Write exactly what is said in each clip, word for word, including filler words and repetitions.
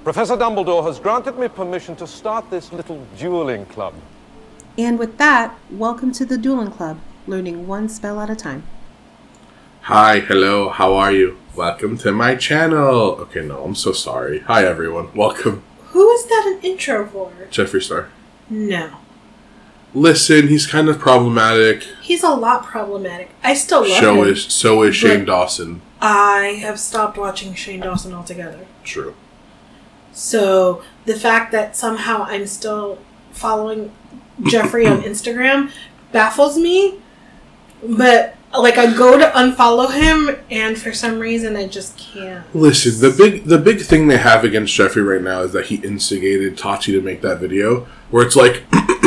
Professor Dumbledore has granted me permission to start this little dueling club. And with that, welcome to the Dueling Club, learning one spell at a time. Hi, hello, how are you? Welcome to my channel. Okay, no, I'm so sorry. Hi, everyone. Welcome. Who is that an intro for? Jeffree Star. No. Listen, he's kind of problematic. He's a lot problematic. I still love so him. Is, so is Shane but Dawson. I have stopped watching Shane Dawson altogether. True. So, the fact that somehow I'm still following Jeffree on Instagram baffles me. But, like, I go to unfollow him, and for some reason I just can't. Listen, the big the big thing they have against Jeffree right now is that he instigated Tati to make that video, where it's like,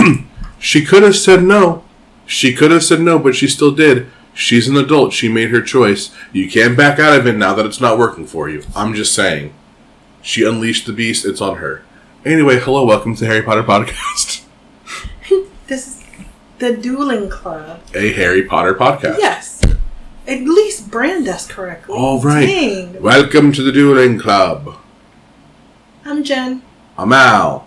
she could have said no. She could have said no, but she still did. She's an adult. She made her choice. You can't back out of it now that it's not working for you. I'm just saying. She unleashed the beast. It's on her. Anyway, hello, welcome to Harry Potter Podcast. This is the Dueling Club. A Harry Potter podcast. Yes. At least brand us correctly. All right. Dang. Welcome to the Dueling Club. I'm Jen. I'm Al.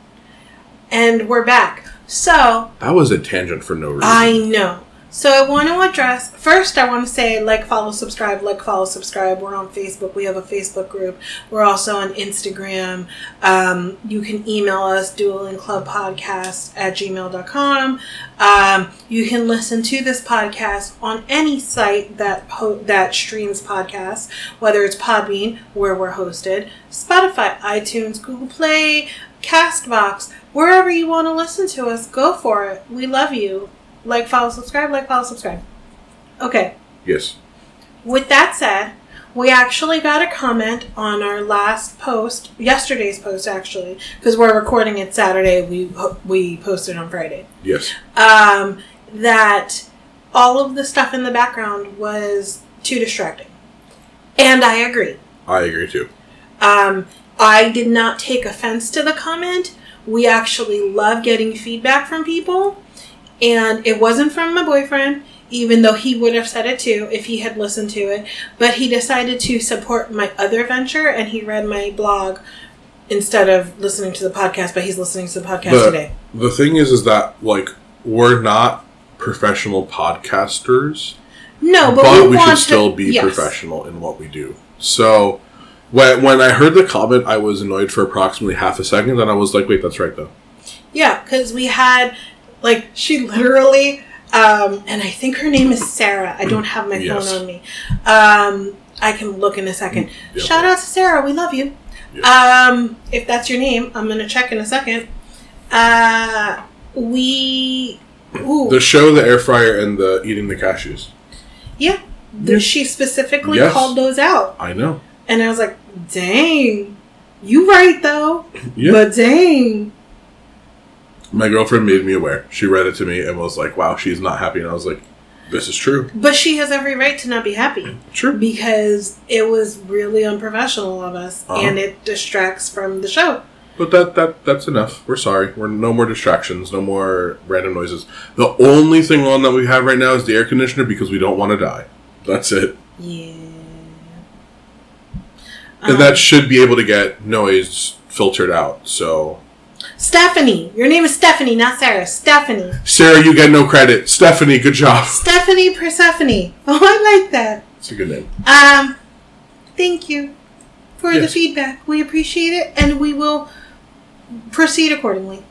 And we're back. So... That was a tangent for no reason. I know. So I want to address... First, I want to say like, follow, subscribe, like, follow, subscribe. We're on Facebook. We have a Facebook group. We're also on Instagram. Um, you can email us, duelingclubpodcast at gmail dot com. Um, you can listen to this podcast on any site that ho- that streams podcasts, whether it's Podbean, where we're hosted, Spotify, iTunes, Google Play, Castbox, wherever you want to listen to us, go for it. We love you. Like, follow, subscribe, like, follow, subscribe. Okay. Yes. With that said, we actually got a comment on our last post, yesterday's post actually, because we're recording it Saturday, we we posted on Friday. Yes. Um, that all of the stuff in the background was too distracting. And I agree. I agree too. Um, I did not take offense to the comment. We actually love getting feedback from people. And it wasn't from my boyfriend, even though he would have said it too if he had listened to it. But he decided to support my other venture, and he read my blog instead of listening to the podcast, but he's listening to the podcast the, today. The thing is, is that, like, we're not professional podcasters. No, but, but we, we want should still to, be yes. professional in what we do. So, when, when I heard the comment, I was annoyed for approximately half a second, and I was like, wait, that's right, though. Yeah, because we had... Like, she literally, um, and I think her name is Sarah. I don't have my yes. phone on me. Um, I can look in a second. Yep. Shout out to Sarah. We love you. Yep. Um, if that's your name, I'm going to check in a second. Uh, we... Ooh. The show, the air fryer, and the eating the cashews. Yeah. The, she specifically yes. called those out. I know. And I was like, dang. You right, though. Yeah. But dang. My girlfriend made me aware. She read it to me and was like, wow, she's not happy. And I was like, this is true. But she has every right to not be happy. True. Because it was really unprofessional of us. Uh-huh. And it distracts from the show. But that, that that's enough. We're sorry. We're no more distractions. No more random noises. The only thing on that we have right now is the air conditioner because we don't want to die. That's it. Yeah. And um, that should be able to get noise filtered out. So... Stephanie. Your name is Stephanie, not Sarah. Stephanie. Sarah, you get no credit. Stephanie, good job. Stephanie Persephone. Oh, I like that. It's a good name. Um, thank you for yes. the feedback. We appreciate it, and we will proceed accordingly.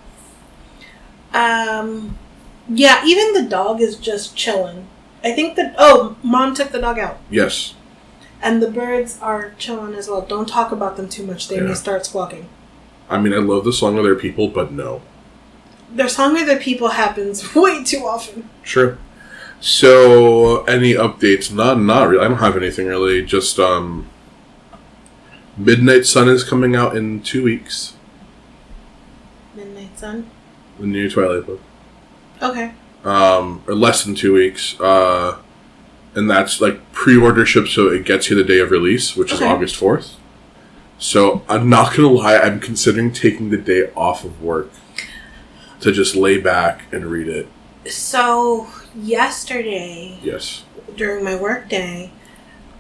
Um, yeah, even the dog is just chilling. I think that... Oh, Mom took the dog out. Yes. And the birds are chilling as well. Don't talk about them too much. They yeah. may start squawking. I mean, I love the Song of Their People, but no. Their Song of Their People happens way too often. True. So, any updates? Not, not really. I don't have anything really. Just, um... Midnight Sun is coming out in two weeks. Midnight Sun? The new Twilight book. Okay. Um, or less than two weeks. Uh, and that's, like, pre-order ship, so it gets you the day of release, which okay. is August fourth. So, I'm not going to lie, I'm considering taking the day off of work to just lay back and read it. So, yesterday, yes, during my work day,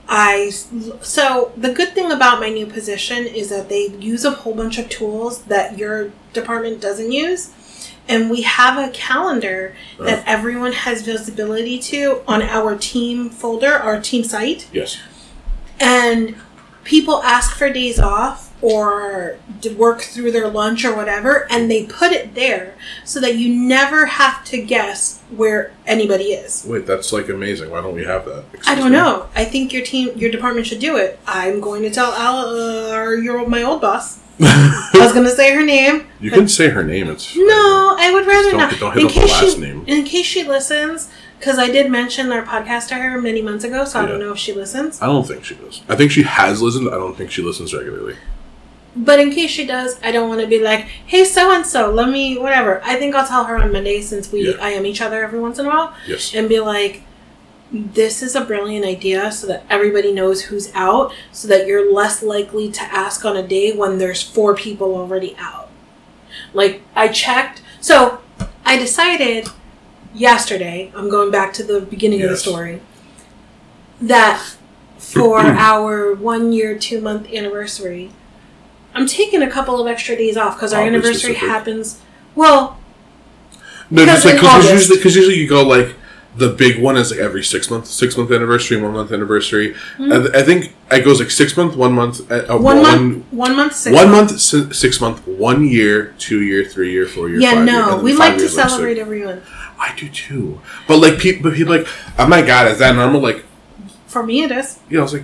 I so the good thing about my new position is that they use a whole bunch of tools that your department doesn't use, and we have a calendar uh, that everyone has visibility to on our team folder, our team site. Yes. And people ask for days off or to work through their lunch or whatever, and they put it there so that you never have to guess where anybody is. Wait, that's like amazing. Why don't we have that? Excuse I don't me. know. I think your team, your department should do it. I'm going to tell Al, uh, your my old boss. I was going to say her name. You can say her name. It's no, I would rather don't, not. Don't hit in up case the last she, name. In case she listens, because I did mention our podcast to her many months ago, so yeah. I don't know if she listens. I don't think she does. I think she has listened. I don't think she listens regularly. But in case she does, I don't want to be like, hey, so-and-so, let me, whatever. I think I'll tell her on Monday, since we yeah. I am each other every once in a while. Yes. And be like, this is a brilliant idea so that everybody knows who's out, so that you're less likely to ask on a day when there's four people already out. Like, I checked. So, I decided yesterday, I'm going back to the beginning yes. of the story, that for our one year, two month anniversary, I'm taking a couple of extra days off because our anniversary specific. happens. Well, no, just like because usually, because usually you go like the big one is like every six month, six month anniversary, one month anniversary. Mm-hmm. I, I think it goes like six month, one month, uh, one, one month, one month, six one month, month, six month, one year, two year, three year, four year. Yeah, five no, year, we like to celebrate like every month. I do too, but like people, but people like, oh my god, is that normal? Like, for me, it is. Yeah, I was like.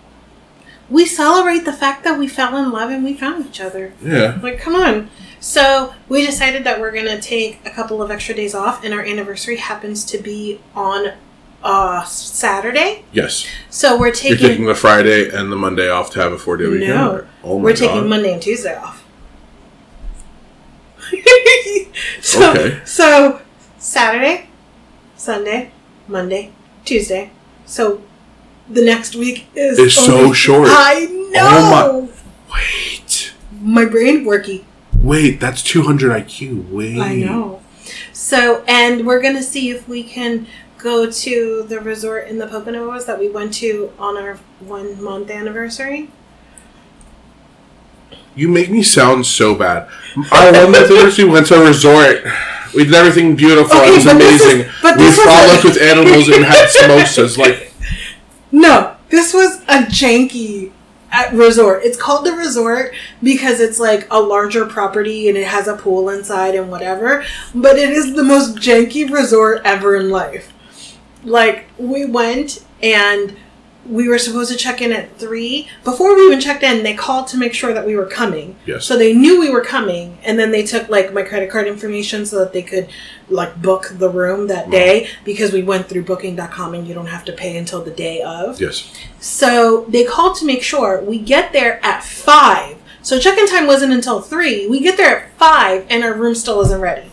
We celebrate the fact that we fell in love and we found each other. Yeah. Like, come on. So, we decided that we're going to take a couple of extra days off, and our anniversary happens to be on uh, Saturday. Yes. So, we're taking... You're taking the Friday and the Monday off to have a four-day weekend? No. Oh my we're God. taking Monday and Tuesday off. so, okay. So, Saturday, Sunday, Monday, Tuesday. So... The next week is... It's so short. I know! Oh my... Wait. My brain worky. Wait, that's two hundred I Q. Wait. I know. So, and we're going to see if we can go to the resort in the Poconos that we went to on our one month anniversary. You make me sound so bad. Our one month anniversary went to a resort. We did everything beautiful. Okay, it was amazing. Is, but we frolicked with animals and had samosas. Like... No, this was a janky resort. It's called the resort because it's like a larger property and it has a pool inside and whatever. But it is the most janky resort ever in life. Like, we went and we were supposed to check in at three. Before we even checked in, they called to make sure that we were coming. Yes. So they knew we were coming, and then they took like my credit card information so that they could like book the room that day, wow. because we went through booking dot com and you don't have to pay until the day of. Yes. So they called to make sure. We get there at five. So check-in time wasn't until three. We get there at five and our room still isn't ready.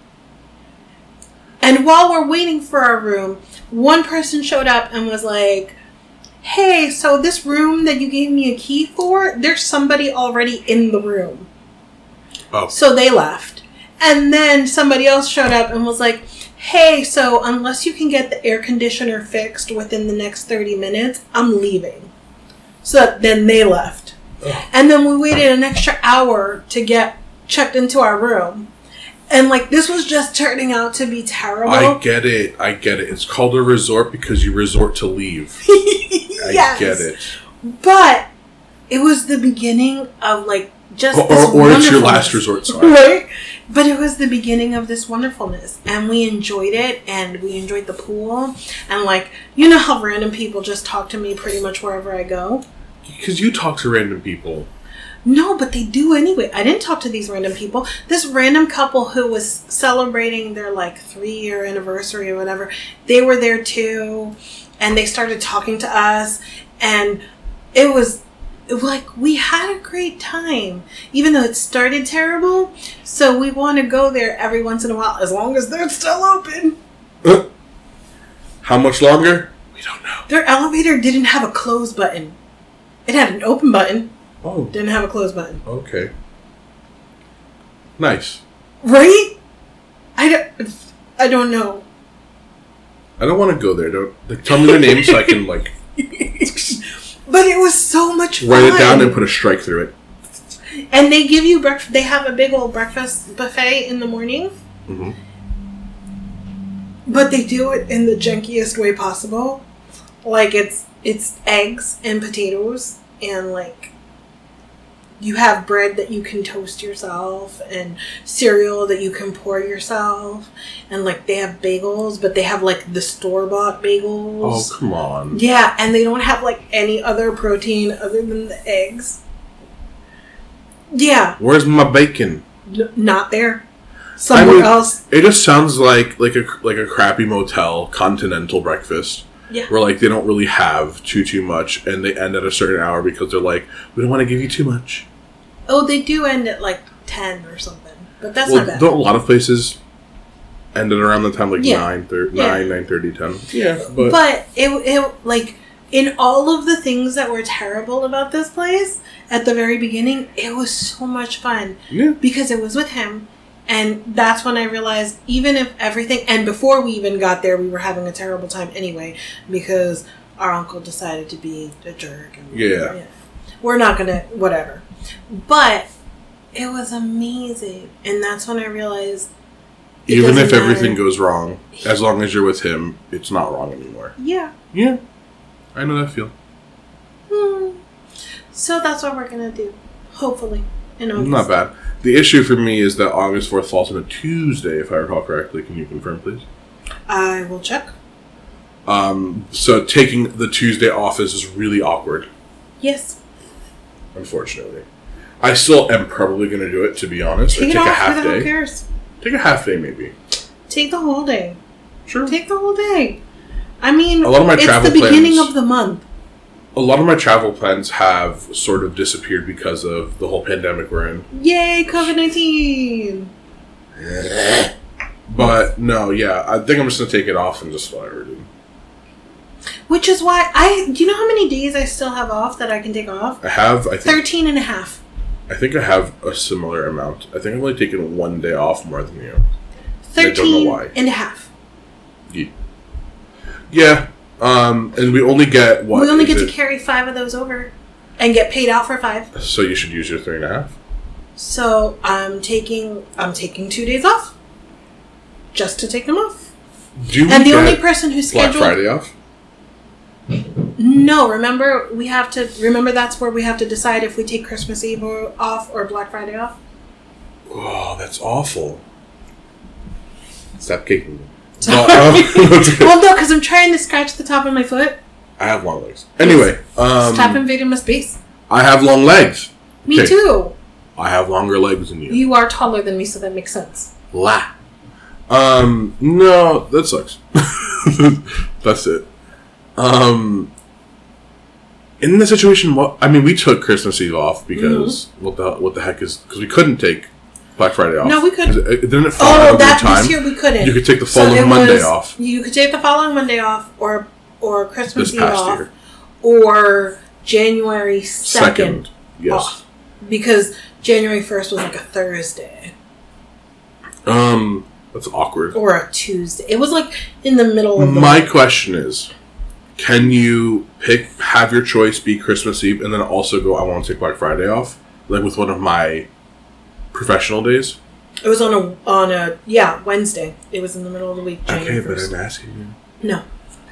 And while we're waiting for our room, one person showed up and was like, hey, so this room that you gave me a key for, there's somebody already in the room. Oh. So they left. And then somebody else showed up and was like, hey, so unless you can get the air conditioner fixed within the next thirty minutes, I'm leaving. So then they left. Oh. And then we waited an extra hour to get checked into our room. And, like, this was just turning out to be terrible. I get it. I get it. It's called a resort because you resort to leave. Yes. I get it. But it was the beginning of, like, just or, this Or, or it's your last resort, sorry. Right? But it was the beginning of this wonderfulness. And we enjoyed it. And we enjoyed the pool. And, like, you know how random people just talk to me pretty much wherever I go? Because you talk to random people. No, but they do anyway. I didn't talk to these random people. This random couple who was celebrating their, like, three-year anniversary or whatever, they were there too, and they started talking to us, and it was, it was like, we had a great time, even though it started terrible, so we want to go there every once in a while, as long as they're still open. Uh, how much longer? We don't know. Their elevator didn't have a close button. It had an open button. Oh. Didn't have a close button. Okay. Nice. Right? I don't, I don't know. I don't want to go there. Don't like, tell me their names so I can, like... But it was so much fun. Write it down and put a strike through it. And they give you breakfast. They have a big old breakfast buffet in the morning. Mm-hmm. But they do it in the junkiest way possible. Like it's it's eggs and potatoes and like you have bread that you can toast yourself and cereal that you can pour yourself and like they have bagels, but they have like the store-bought bagels. Oh, come on. Yeah, and they don't have like any other protein other than the eggs. Yeah. Where's my bacon? N- not there. Somewhere I mean, else. It just sounds like like a like a crappy motel continental breakfast. Yeah. Where like they don't really have too too much, and they end at a certain hour because they're like, we don't want to give you too much. Oh, they do end at like ten or something, but that's well, not bad. Don't a lot of places end at around the time like Yeah. nine, thir- Yeah. nine, nine thirty, ten. Yeah, but, But it, it like in all of the things that were terrible about this place at the very beginning, it was so much fun yeah. because it was with him. And that's when I realized, even if everything, and before we even got there, we were having a terrible time anyway, because our uncle decided to be a jerk. And, Yeah. yeah. We're not going to, whatever. But it was amazing. And that's when I realized, it Even doesn't if everything matter. goes wrong, as long as you're with him, it's not wrong anymore. Yeah. Yeah. I know that feel. Hmm. So that's what we're going to do. Hopefully. In August. Not bad. The issue for me is that August fourth falls on a Tuesday, if I recall correctly. Can you confirm, please? I will check. Um, so taking the Tuesday off is really awkward, Yes. unfortunately. I still am probably going to do it, to be honest. Take or it take a off. half Who the hell day. cares? Take a half day, maybe. Take the whole day. Sure. Take the whole day. I mean, A lot of my it's travel the beginning plans- of the month. A lot of my travel plans have sort of disappeared because of the whole pandemic we're in. Yay, COVID nineteen! But no, yeah, I think I'm just gonna take it off and just whatever, dude. Which is why I... Do you know how many days I still have off that I can take off? I have, I think, Thirteen and a half. I think I have a similar amount. I think I've only taken one day off more than you. Thirteen why. and a half. Yeah. Yeah. Um, and we only get what? we only is get to it? carry five of those over. And get paid out for five. So you should use your three and a half. So I'm taking... I'm taking two days off. Just to take them off. Do we And the get only person who's Black scheduled... Friday off? No, remember we have to remember that's where we have to decide if we take Christmas Eve or, off or Black Friday off. Oh, that's awful. Stop kicking me. Sorry. But, um, Well, no, because I'm trying to scratch the top of my foot. I have long legs. Anyway, um, Stop invading my space. I have long legs. Me Okay. too. I have longer legs than you. You are taller than me, so that makes sense. La. Um, no, that sucks. That's it. Um, in the situation, what I mean, we took Christmas Eve off because Mm-hmm. what the what the heck is because we couldn't take Black Friday off. No, we couldn't. It, didn't it fall Oh, every that time? this year we couldn't. You could take the So following it Monday was- off. You could take the following Monday off, or or Christmas This Eve past off, year. or January second, Second, yes. off, because January first was like a Thursday Um, that's awkward. or a Tuesday. It was like in the middle of the My month. question is, can you pick, have your choice be Christmas Eve and then also go, I want to take Black Friday off? Like with one of my professional days? It was on a on a yeah Wednesday. It was in the middle of the week. January Okay, but first. I'm asking you. No.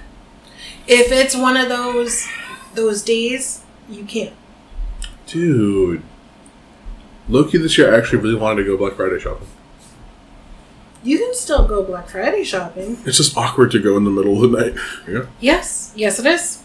If it's one of those those days, you can't. Dude. Loki this year actually really wanted to go Black Friday shopping. You can still go Black Friday shopping. It's just awkward to go in the middle of the night. Yeah. Yes. Yes, it is.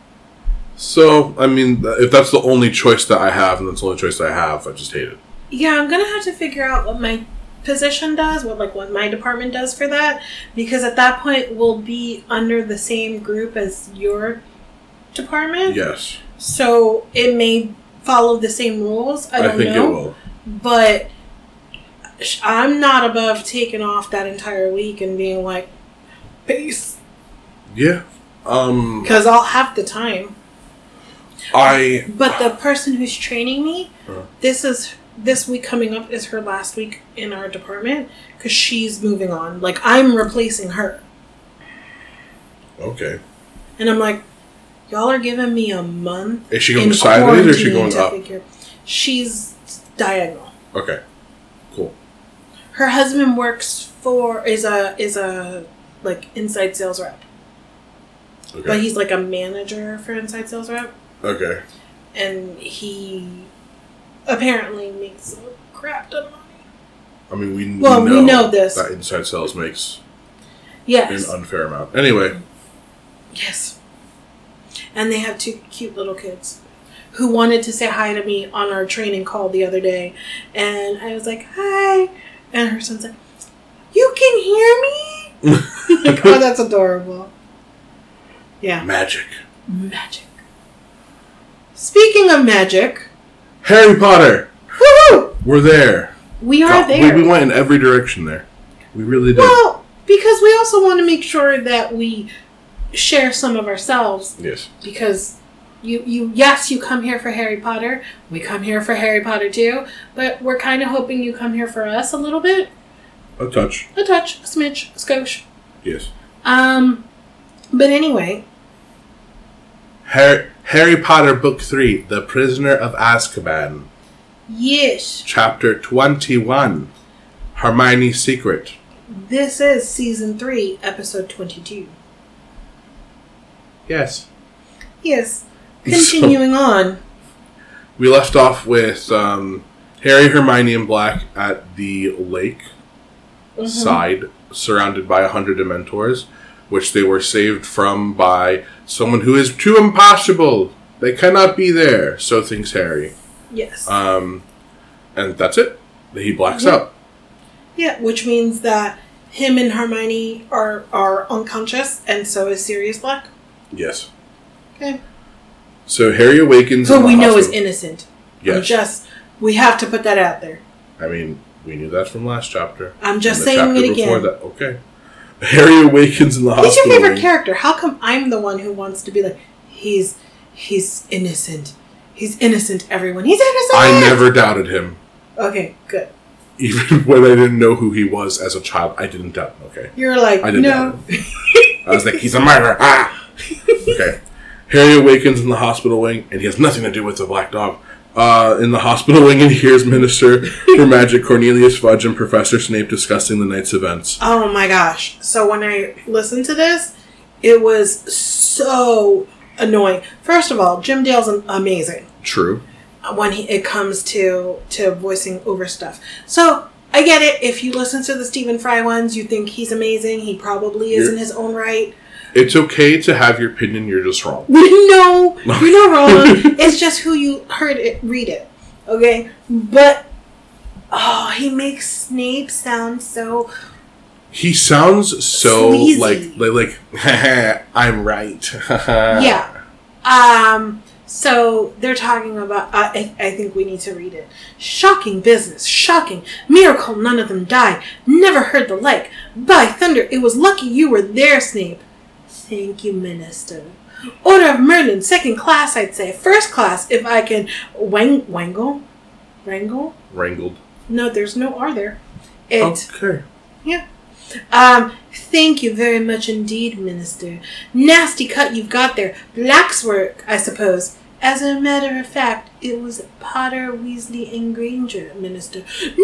So, I mean, if that's the only choice that I have and that's the only choice that I have, I just hate it. Yeah, I'm gonna have to figure out what my position does, what like what my department does for that, because at that point we'll be under the same group as your department. Yes. So it may follow the same rules. I I, don't think know. it will. But sh- I'm not above taking off that entire week and being like, peace. Yeah. Um, Because I'll have the time. I... But the person who's training me, Uh. this is this week coming up is her last week in our department because she's moving on. Like, I'm replacing her. Okay. And I'm like, y'all are giving me a month. Is she going in sideways or is she quarantine going to up? figure- She's diagonal. Okay. Cool. Her husband works for is a is a like inside sales rep, Okay. but he's like a manager for inside sales rep, okay. and he apparently makes a crap ton of money. I mean, we, Well, we we know, know this. that Inside Sales makes Yes, an unfair amount. Anyway, yes, and they have two cute little kids who wanted to say hi to me on our training call the other day, and I was like, "Hi," and her son's like, "You can hear me?" Like, oh, that's adorable. Yeah, magic. magic. Speaking of magic, Harry Potter. woohoo! We're there. We are God, there. We, we went in every direction there. We really did. Well, because we also want to make sure that we share some of ourselves. Yes. Because you, you, yes, you come here for Harry Potter. We come here for Harry Potter too. But we're kind of hoping you come here for us a little bit. A touch. A touch, a smidge, a skosh. Yes. Um, but anyway, Harry, Harry Potter Book three, The Prisoner of Azkaban. yes, Chapter twenty-one, Hermione's Secret. this is season three, episode twenty-two. Yes. Yes. Continuing on. We left off with um, Harry, Hermione, and Black at the lake Mhm. side, surrounded by a hundred Dementors, which they were saved from by someone who is too impossible. They cannot be there, so thinks Harry. Yes. Um, and that's it. He blacks Yeah. out. Yeah, which means that him and Hermione are are unconscious, and so is Sirius Black. Yes. Okay. So Harry awakens. Who in the we know is hospital. innocent. Yes. I'm just, we have to put that out there. I mean, we knew that from last chapter. I'm just And the saying chapter it before again. that. Okay. Harry awakens in the Who's hospital. your favorite wing. character? How come I'm the one who wants to be like, he's he's innocent. He's innocent, everyone. He's innocent! I never doubted him. Okay, good. Even when I didn't know who he was as a child, I didn't doubt him, okay? You're like, I didn't no. doubt him. I was like, he's a murderer! Ah! Okay. Harry awakens in the hospital wing, and he has nothing to do with the black dog. Uh, in the hospital wing, and he hears Minister for Magic Cornelius Fudge and Professor Snape discussing the night's events. Oh my gosh. So when I listened to this, it was so annoying. First of all, Jim Dale's amazing True. when he, it comes to, to voicing over stuff. So I get it. If you listen to the Stephen Fry ones, you think he's amazing. He probably is You're- in his own right. It's okay to have your opinion, you're just wrong. No, you're not wrong. It's just who you heard it, read it. Okay? But, oh, he makes Snape sound so... He sounds so Sleazy. like, like, like, I'm right. Yeah. Um, so they're talking about, uh, I, I think we need to read it. Shocking business. Shocking. Miracle none of them died. Never heard the like. By thunder, it was lucky you were there, Snape. Thank you, Minister. Order of Merlin, second class, I'd say. First class, if I can wang- wangle? Wrangle? Wrangled. No, there's no R there. It. Okay. Yeah. Um, thank you very much indeed, Minister. Nasty cut you've got there. Black's work, I suppose. As a matter of fact, it was Potter, Weasley, and Granger, Minister.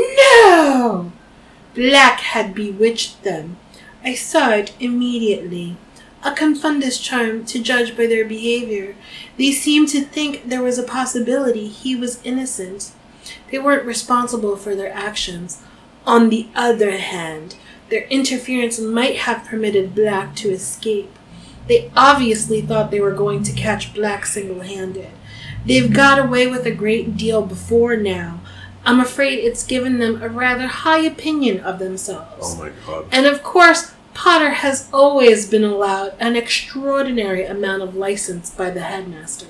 No! Black had bewitched them. I saw it immediately. A confundus charm, to judge by their behavior. They seemed to think there was a possibility he was innocent. They weren't responsible for their actions. On the other hand, their interference might have permitted Black to escape. They obviously thought they were going to catch Black single-handed. They've got away with a great deal before now. I'm afraid it's given them a rather high opinion of themselves. Oh my god. And of course, Potter has always been allowed an extraordinary amount of license by the headmaster.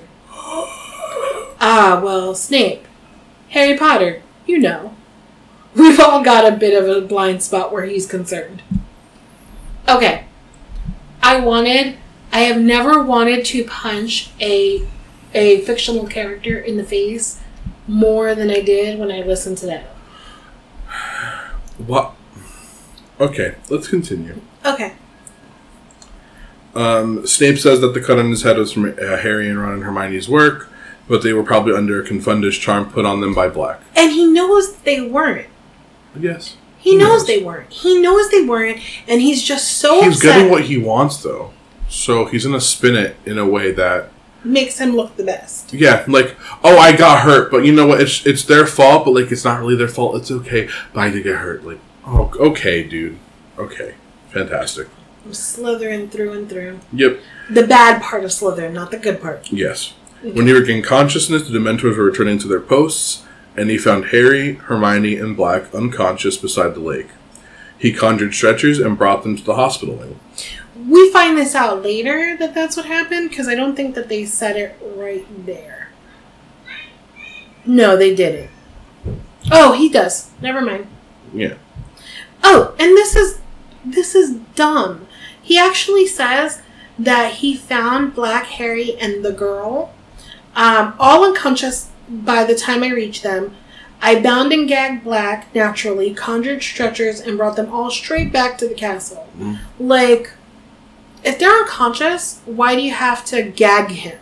Ah, well, Snape. Harry Potter, you know. We've all got a bit of a blind spot where he's concerned. Okay. I wanted, I have never wanted to punch a a fictional character in the face more than I did when I listened to that. What? Okay, let's continue. Okay. Um, Snape says that the cut on his head was from uh, Harry and Ron and Hermione's work, but they were probably under a Confundus charm put on them by Black. And he knows they weren't. Yes. He, he knows, knows they weren't. He knows they weren't, and he's just so He's upset. getting what he wants, though. So he's going to spin it in a way that makes him look the best. Yeah, like, oh, I got hurt, but you know what? It's it's their fault, but, like, it's not really their fault. It's okay, but I did get hurt. Like, oh, okay, dude. Okay. Fantastic. I'm Slytherin through and through. Yep. The bad part of Slytherin, not the good part. Yes. Okay. When he regained consciousness, the Dementors were returning to their posts, and he found Harry, Hermione, and Black unconscious beside the lake. He conjured stretchers and brought them to the hospital wing. We find this out later that that's what happened, because I don't think that they said it right there. No, they didn't. Oh, he does. Never mind. Yeah. Oh, and this is this is dumb. He actually says that he found Black, Harry, and the girl um, all unconscious by the time I reached them. I bound and gagged Black, naturally, conjured stretchers, and brought them all straight back to the castle. Mm. Like, if they're unconscious, why do you have to gag him?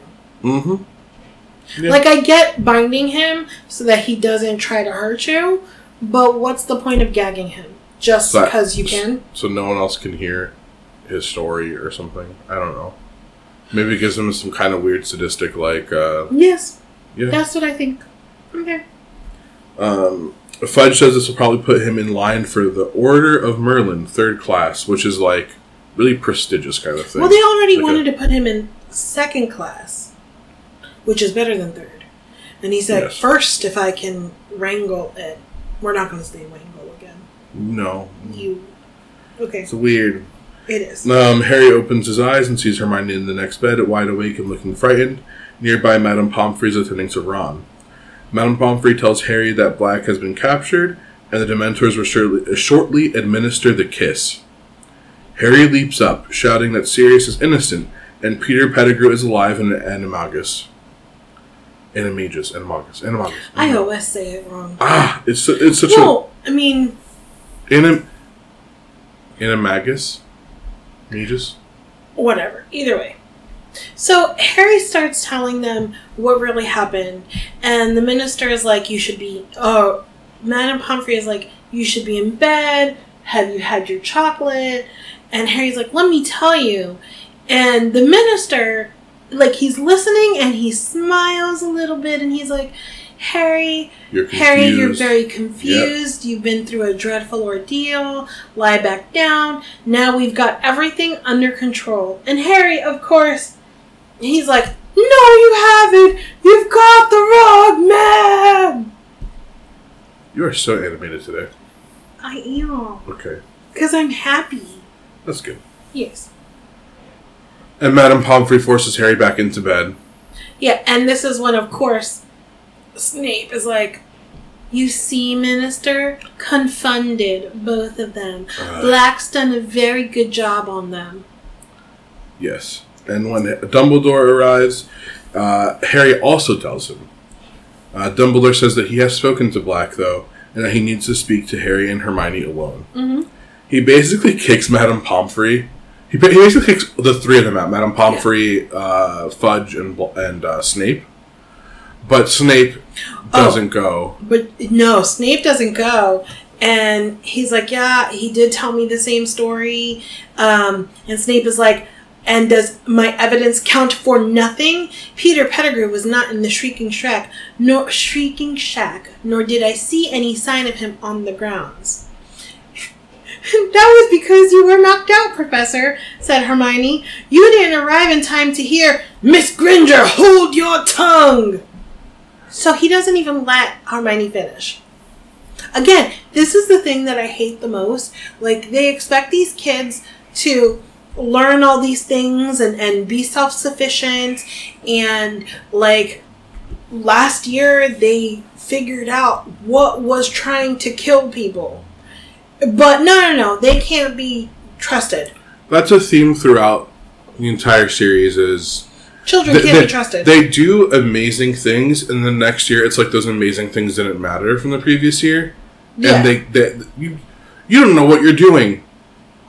Mm-hmm. Yeah. Like, I get binding him so that he doesn't try to hurt you, but what's the point of gagging him? Just so, because you can? So no one else can hear his story or something? I don't know. Maybe it gives him some kind of weird sadistic, like... Uh, yes. Yeah. That's what I think. Okay. Um, Fudge says this will probably put him in line for the Order of Merlin, third class, which is, like, really prestigious kind of thing. Well, they already like wanted a, to put him in second class, which is better than third. And he said, yes. First, if I can wrangle it. We're not going to say wrangle again. No. You. Okay. It's weird. It is. Um, Harry opens his eyes and sees Hermione in the next bed, wide awake and looking frightened. Nearby, Madame Pomfrey is attending to Ron. Madame Pomfrey tells Harry that Black has been captured, and the Dementors will shortly, shortly administer the kiss. Harry leaps up, shouting that Sirius is innocent, and Peter Pettigrew is alive in an animagus. Animagus, animagus, animagus. I always say it wrong. Ah, it's it's such well, a... I mean... Anim... Animagus? Magus? Whatever. Either way. So, Harry starts telling them what really happened, and the minister is like, you should be... Oh, Madame Pomfrey is like, you should be in bed. Have you had your chocolate? And Harry's like, let me tell you. And the minister... Like, he's listening, and he smiles a little bit, and he's like, Harry, you're Harry, you're very confused. Yep. You've been through a dreadful ordeal. Lie back down. Now we've got everything under control. And Harry, of course, he's like, no, you haven't. You've got the wrong man. You are so animated today. I am. Okay. Because I'm happy. That's good. Yes. And Madame Pomfrey forces Harry back into bed. Yeah, and this is when, of course, Snape is like, you see, Minister? Confunded, both of them. Uh, Black's done a very good job on them. Yes. And when Dumbledore arrives, uh, Harry also tells him. Uh, Dumbledore says that he has spoken to Black, though, and that he needs to speak to Harry and Hermione alone. Mm-hmm. He basically kicks Madame Pomfrey. He basically kicks the three of them out. Madame Pomfrey, yeah. uh, Fudge, and and uh, Snape. But Snape doesn't oh, go. But no, Snape doesn't go. And he's like, yeah, he did tell me the same story. Um, and Snape is like, and does my evidence count for nothing? Peter Pettigrew was not in the Shrieking Shack, nor Shrieking Shack, nor did I see any sign of him on the grounds. That was because you were knocked out, Professor, said Hermione. You didn't arrive in time to hear, Miss Granger, hold your tongue! So he doesn't even let Hermione finish. Again, this is the thing that I hate the most. Like, they expect these kids to learn all these things and, and be self-sufficient. And, like, last year they figured out what was trying to kill people. But no, no, no. They can't be trusted. That's a theme throughout the entire series is... Children they, can't they, be trusted. They do amazing things, and the next year it's like those amazing things didn't matter from the previous year. Yeah. And they, they you, you don't know what you're doing.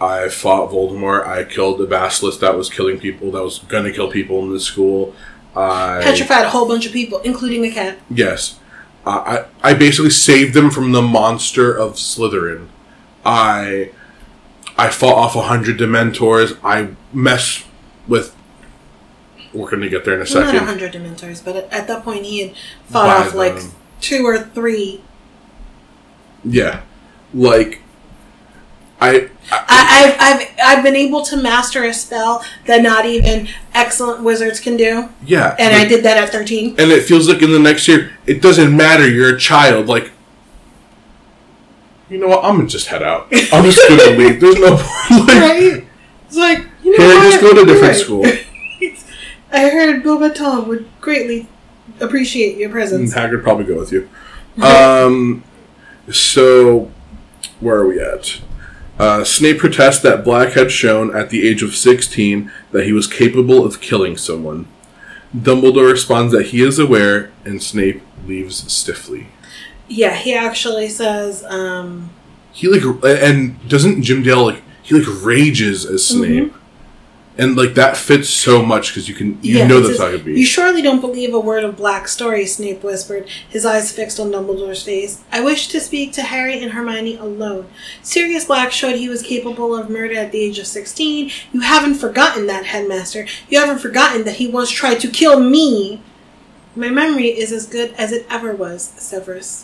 I fought Voldemort. I killed the basilisk that was killing people, that was going to kill people in this school. I Petrified a whole bunch of people, including a cat. Yes. Uh, I, I basically saved them from the monster of Slytherin. I I fought off a hundred Dementors. I messed with... We're going to get there in a Well, second. not a hundred Dementors, but at, at that point he had fought By off like them. two or three. Yeah. Like, I... I I, I've, I've, I've been able to master a spell that not even excellent wizards can do. yeah. And like, I did that at thirteen. And it feels like in the next year, it doesn't matter, you're a child. Like, you know what, I'm going to just head out. I'm just going to leave. There's no point. Like, Right? It's like, you know here, what? just go to a different Right. school. I heard Boba Tom would greatly appreciate your presence. And Hagrid probably go with you. Um, so, where are we at? Uh, Snape protests that Black had shown at the age of sixteen that he was capable of killing someone. Dumbledore responds that he is aware, and Snape leaves stiffly. Yeah, he actually says, um... He like, and doesn't Jim Dale like he like rages as Snape, Mm-hmm. and like that fits so much because you can you yeah, know he that's says, how it could be. You surely don't believe a word of Black's story, Snape whispered, his eyes fixed on Dumbledore's face. I wish to speak to Harry and Hermione alone. Sirius Black showed he was capable of murder at the age of sixteen. You haven't forgotten that, Headmaster. You haven't forgotten that he once tried to kill me. My memory is as good as it ever was, Severus.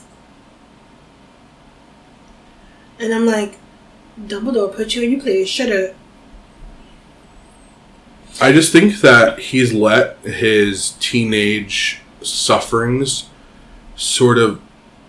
And I'm like, Dumbledore put you in your place. Shut up. I just think that he's let his teenage sufferings sort of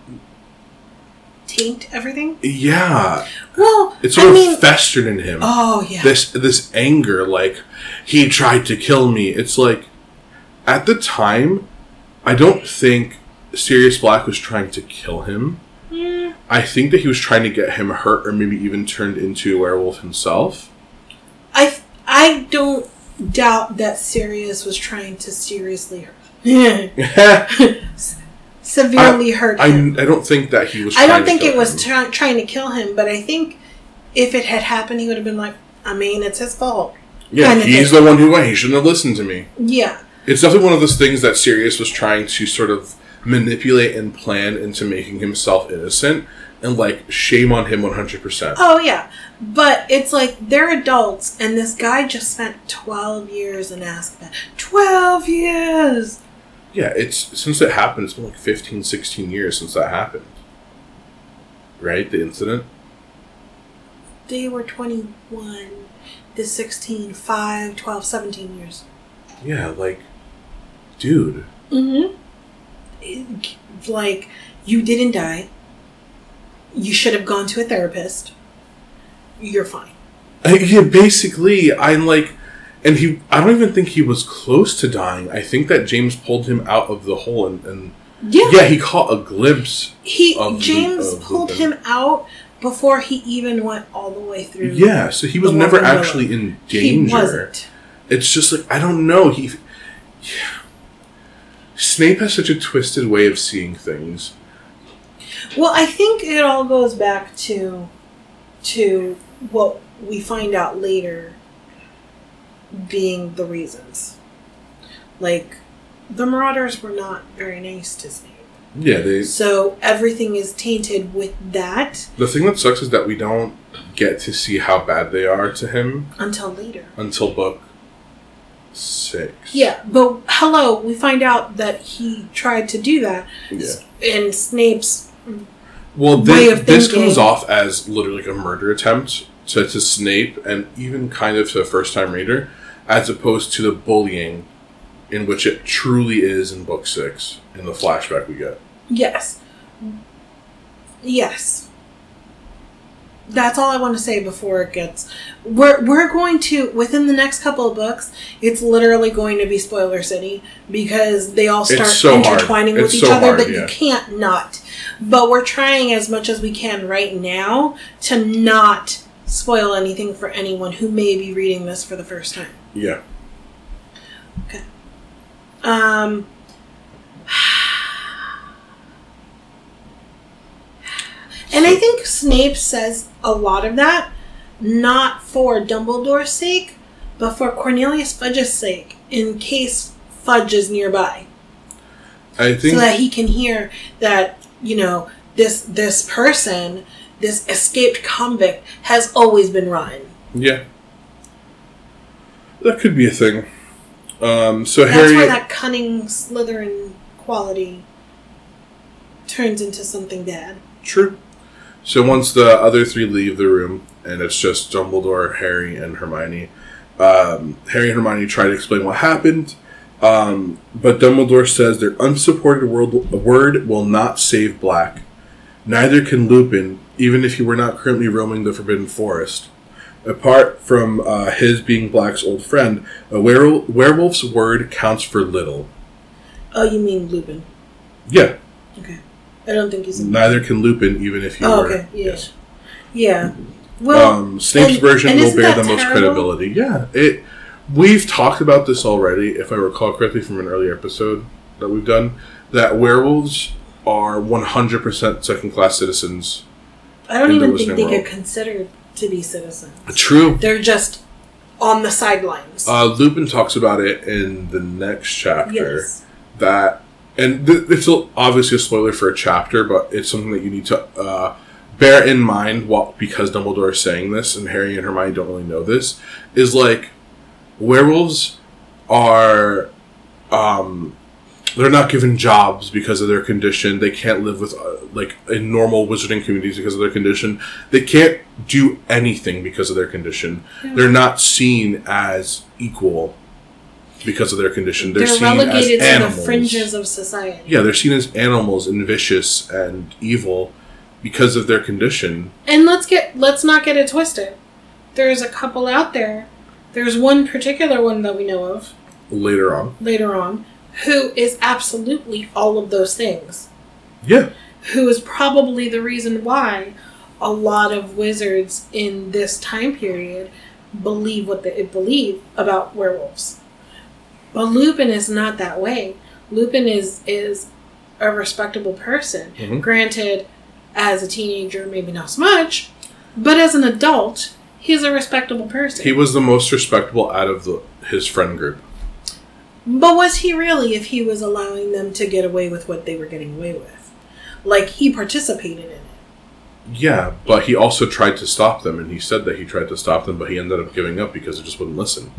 Taint everything? yeah. Well, It sort I of mean, festered in him. oh, yeah. This this anger, like he tried to kill me. It's like at the time, I don't think Sirius Black was trying to kill him. Mm. I think that he was trying to get him hurt, or maybe even turned into a werewolf himself. I, I don't doubt that Sirius was trying to seriously hurt I, severely hurt I him. don't think that he was. I, Trying don't to think kill it was him. try, trying to kill him, but I think if it had happened, he would have been like, I mean, it's his fault. Yeah, kinda he's thing. the one who went. He shouldn't have listened to me. Yeah. It's definitely one of those things that Sirius was trying to sort of manipulate and plan into making himself innocent, and like shame on him one hundred percent. Oh, yeah. But it's like, they're adults, and this guy just spent twelve years in Azkaban. twelve years! Yeah, it's since it happened, it's been like fifteen, sixteen years since that happened. Right? The incident? They were twenty-one, this sixteen, five, twelve, seventeen years. Yeah, like, dude. Mm-hmm. Like, you didn't die. You should have gone to a therapist. You're fine. I, yeah, basically, I'm like, and he, I don't even think he was close to dying. I think that James pulled him out of the hole and, and Yeah. yeah, he caught a glimpse. He of James Lu- of pulled Lupin. him out before he even went all the way through. Yeah, so he was the never Wonder Woman. actually in He danger. wasn't. It's just like, I don't know. He, yeah. Snape has such a twisted way of seeing things. Well, I think it all goes back to to what we find out later being the reasons. Like, the Marauders were not very nice to Snape. Yeah, they. So everything is tainted with that The thing that sucks is that we don't get to see how bad they are to him until later. until book six. Yeah, but hello, we find out that he tried to do that. Yeah. And Snape's Well, way thi- of this thinking. comes off as literally like a murder attempt to, to Snape, and even kind of to a first-time reader, as opposed to the bullying in which it truly is in book six, in the flashback we get. yes. Yes. That's all I want to say before it gets... We're, we're going to, within the next couple of books, it's literally going to be Spoiler City, because they all start It's so hard. intertwining with It's each so other hard, that yeah. you can't not. But we're trying as much as we can right now to not spoil anything for anyone who may be reading this for the first time. Yeah. Okay. Um... And I think Snape says a lot of that not for Dumbledore's sake, but for Cornelius Fudge's sake, in case Fudge is nearby. I think... So that he can hear that, you know, this this person, this escaped convict, has always been rotten. Yeah. That could be a thing. Um, so That's Harry... where that cunning Slytherin quality turns into something bad. True. So once the other three leave the room, and it's just Dumbledore, Harry, and Hermione, um, Harry and Hermione try to explain what happened, um, but Dumbledore says their unsupported word, word will not save Black. Neither can Lupin, even if he were not currently roaming the Forbidden Forest. Apart from uh, his being Black's old friend, a were- werewolf's word counts for little. Oh, you mean Lupin? Yeah. Okay. I don't think he's... Neither can Lupin, even if he oh, were. okay. Yeah. Yes. Yeah. Well, um, Snape's and, version and will bear that the most terrible? credibility. Yeah, it. We've talked about this already, if I recall correctly from an earlier episode that we've done, that werewolves are one hundred percent second-class citizens. I don't in the even think Wizarding they world. get considered to be citizens. True. They're just on the sidelines. Uh, Lupin talks about it in the next chapter. Yes. That, and th- it's obviously a spoiler for a chapter, but it's something that you need to uh, bear in mind, while, because Dumbledore is saying this, and Harry and Hermione don't really know this, is like, werewolves are, um, they're not given jobs because of their condition. They can't live with, uh, like, in normal wizarding communities because of their condition. They can't do anything because of their condition. Yeah. They're not seen as equal because of their condition. They're, they're seen relegated as to animals. the fringes of society. Yeah, they're seen as animals and vicious and evil because of their condition. And let's get let's not get it twisted. There's a couple out there. There's one particular one that we know of. Later on. Later on. Who is absolutely all of those things. Yeah. Who is probably the reason why a lot of wizards in this time period believe what they believe about werewolves. But Lupin is not that way. Lupin is is a respectable person. Mm-hmm. Granted, as a teenager, maybe not so much, but as an adult, he's a respectable person. He was the most respectable out of the, his friend group. But was he really, if he was allowing them to get away with what they were getting away with? Like, he participated in it. Yeah, but he also tried to stop them, and he said that he tried to stop them, but he ended up giving up because they just wouldn't listen.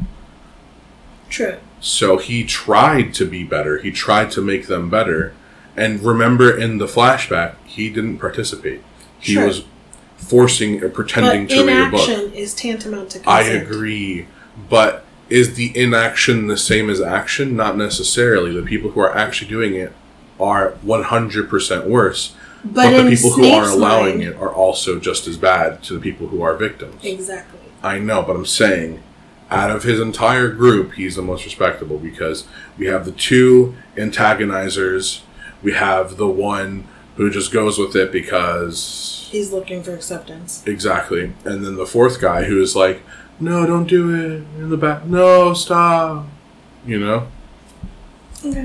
True. So he tried to be better. He tried to make them better. And remember, in the flashback, he didn't participate. He True. was forcing or pretending but to read a book. inaction is tantamount to consent. I agree. But is the inaction the same as action? Not necessarily. The people who are actually doing it are one hundred percent worse. But, But the in people who are Snape's allowing mind, it are also just as bad to the people who are victims. Exactly. I know, but I'm saying, out of his entire group, he's the most respectable because we have the two antagonizers, we have the one who just goes with it because... He's looking for acceptance. Exactly. And then the fourth guy who is like, no, don't do it. In the back. No, stop. You know? Okay.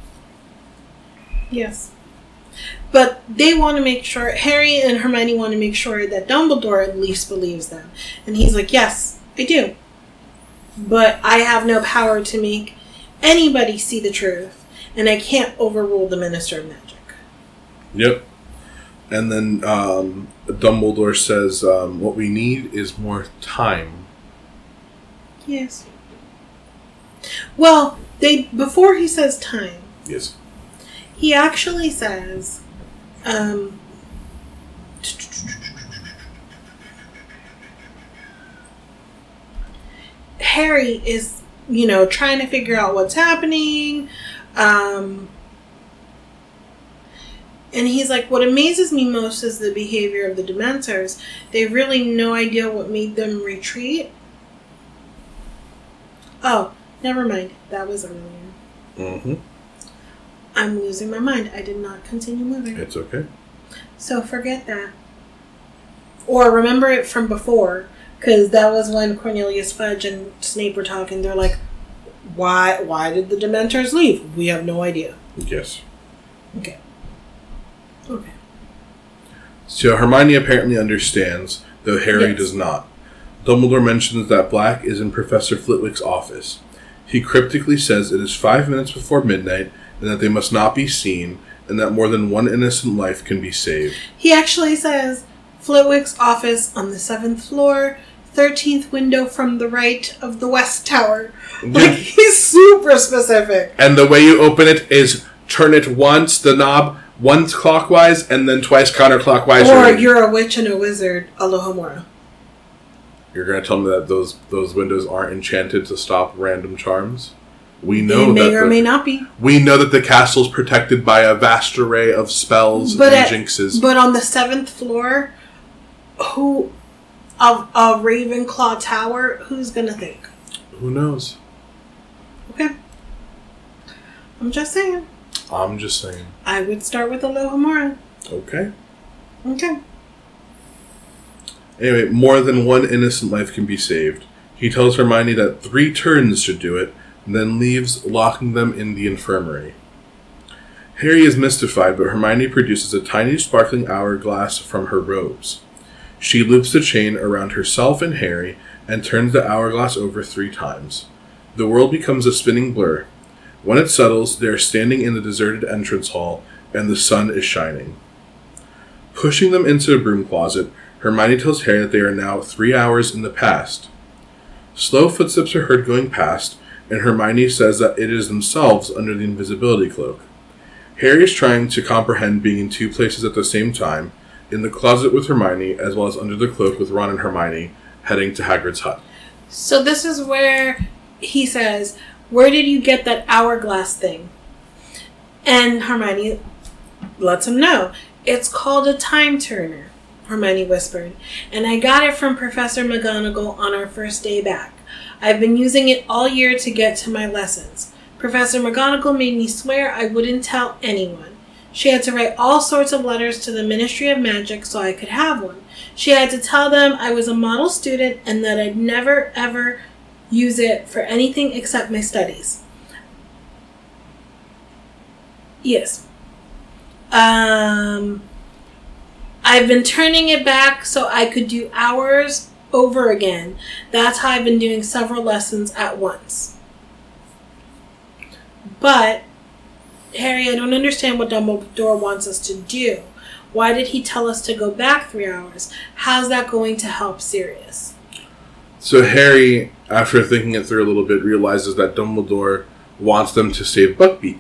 Yes. But they want to make sure, Harry and Hermione want to make sure that Dumbledore at least believes them. And he's like, yes, I do. But I have no power to make anybody see the truth. And I can't overrule the Minister of Magic. Yep. And then um, Dumbledore says, um, what we need is more time. Yes. Well, they before he says time, Yes. he actually says, um, Harry is, you know, trying to figure out what's happening. Um, and he's like, what amazes me most is the behavior of the Dementors. They have really no idea what made them retreat. Oh, never mind. That was earlier. Mm-hmm. I'm losing my mind. I did not continue moving. It's okay. So forget that. Or remember it from before, because that was when Cornelius Fudge and Snape were talking. They're like, why why did the Dementors leave? We have no idea. Yes. Okay. Okay. So Hermione apparently understands, though Harry Yes. does not. Dumbledore mentions that Black is in Professor Flitwick's office. He cryptically says it is five minutes before midnight and that they must not be seen and that more than one innocent life can be saved. He actually says Flitwick's office on the seventh floor, thirteenth window from the right of the West Tower. Like, he's super specific. And the way you open it is turn it once, the knob, once clockwise, and then twice counterclockwise. Or you're a witch and a wizard, Alohomora. You're going to tell me that those those windows aren't enchanted to stop random charms? We know they may that or the, may not be. We know that the castle's protected by a vast array of spells but and at, jinxes. But on the seventh floor, who of a Ravenclaw tower, who's going to think? Who knows? Okay. I'm just saying. I'm just saying. I would start with Alohomora. Okay. Okay. Anyway, more than one innocent life can be saved. He tells Hermione that three turns should do it, and then leaves, locking them in the infirmary. Harry is mystified, but Hermione produces a tiny sparkling hourglass from her robes. She loops the chain around herself and Harry, and turns the hourglass over three times. The world becomes a spinning blur. When it settles, they are standing in the deserted entrance hall, and the sun is shining. Pushing them into a broom closet, Hermione tells Harry that they are now three hours in the past. Slow footsteps are heard going past, and Hermione says that it is themselves under the invisibility cloak. Harry is trying to comprehend being in two places at the same time, in the closet with Hermione, as well as under the cloak with Ron and Hermione, heading to Hagrid's hut. So this is where he says, "Where did you get that hourglass thing?" And Hermione lets him know. "It's called a time turner," Hermione whispered, "and I got it from Professor McGonagall on our first day back. I've been using it all year to get to my lessons. Professor McGonagall made me swear I wouldn't tell anyone. She had to write all sorts of letters to the Ministry of Magic so I could have one. She had to tell them I was a model student and that I'd never, ever use it for anything except my studies." Yes. Um, I've been turning it back so I could do hours over again. That's how I've been doing several lessons at once. But, Harry, I don't understand what Dumbledore wants us to do. Why did he tell us to go back three hours? How's that going to help Sirius? So Harry, after thinking it through a little bit, realizes that Dumbledore wants them to save Buckbeak.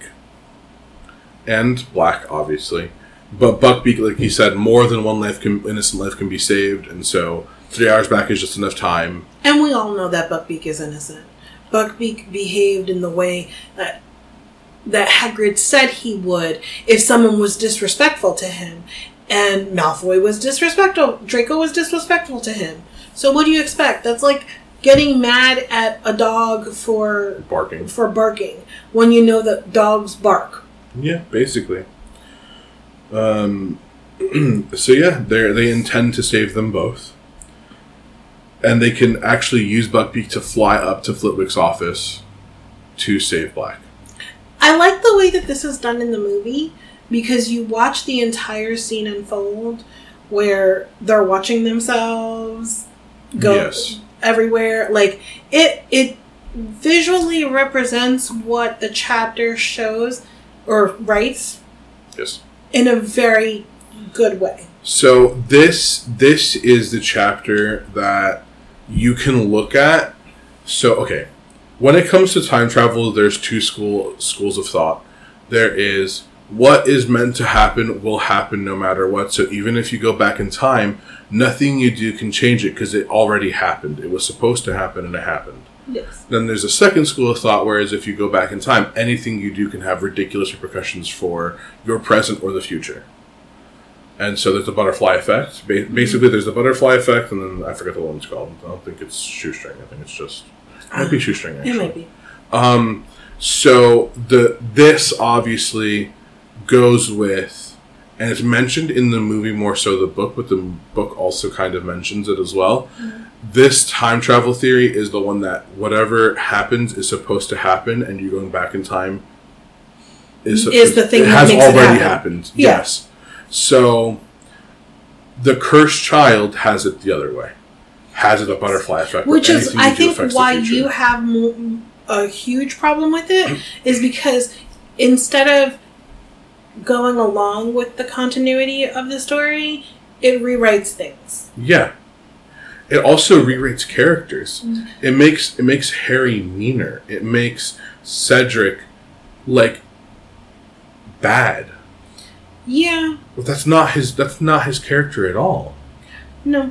And Black, obviously. But Buckbeak, like he said, more than one life can, innocent life can be saved, and so three hours back is just enough time. And we all know that Buckbeak is innocent. Buckbeak behaved in the way that that Hagrid said he would if someone was disrespectful to him. And Malfoy was disrespectful. Draco was disrespectful to him. So what do you expect? That's like getting mad at a dog for Barking. for barking when you know that dogs bark. Yeah, basically. Um, so yeah, they they intend to save them both. And they can actually use Buckbeak to fly up to Flitwick's office to save Black. I like the way that this is done in the movie because you watch the entire scene unfold where they're watching themselves go yes. everywhere. Like, it it visually represents what the chapter shows or writes. Yes. In a very good way. So this this is the chapter that you can look at. So, okay. When it comes to time travel, there's two school schools of thought. There is what is meant to happen will happen no matter what. So even if you go back in time, nothing you do can change it because it already happened. It was supposed to happen and it happened. Yes. Then there's a second school of thought, whereas if you go back in time, anything you do can have ridiculous repercussions for your present or the future. And so there's the butterfly effect. Ba- basically, there's the butterfly effect, and then I forget the one it's called. I don't think it's shoestring. I think it's just... It might be shoestring, actually. It might be. Um, so the this obviously goes with, and it's mentioned in the movie more so the book, but the book also kind of mentions it as well. Mm-hmm. This time travel theory is the one that whatever happens is supposed to happen, and you going back in time is, is the thing it that has makes already it happen. happened. Yeah. Yes. So the cursed child has it the other way. has the butterfly effect. Which is, anything I you do think, affects the why future. you have mo- a huge problem with it is because instead of going along with the continuity of the story, it rewrites things. Yeah. It also rewrites characters. Mm. It makes it makes Harry meaner. It makes Cedric like bad. Yeah. But that's not his that's not his character at all. No.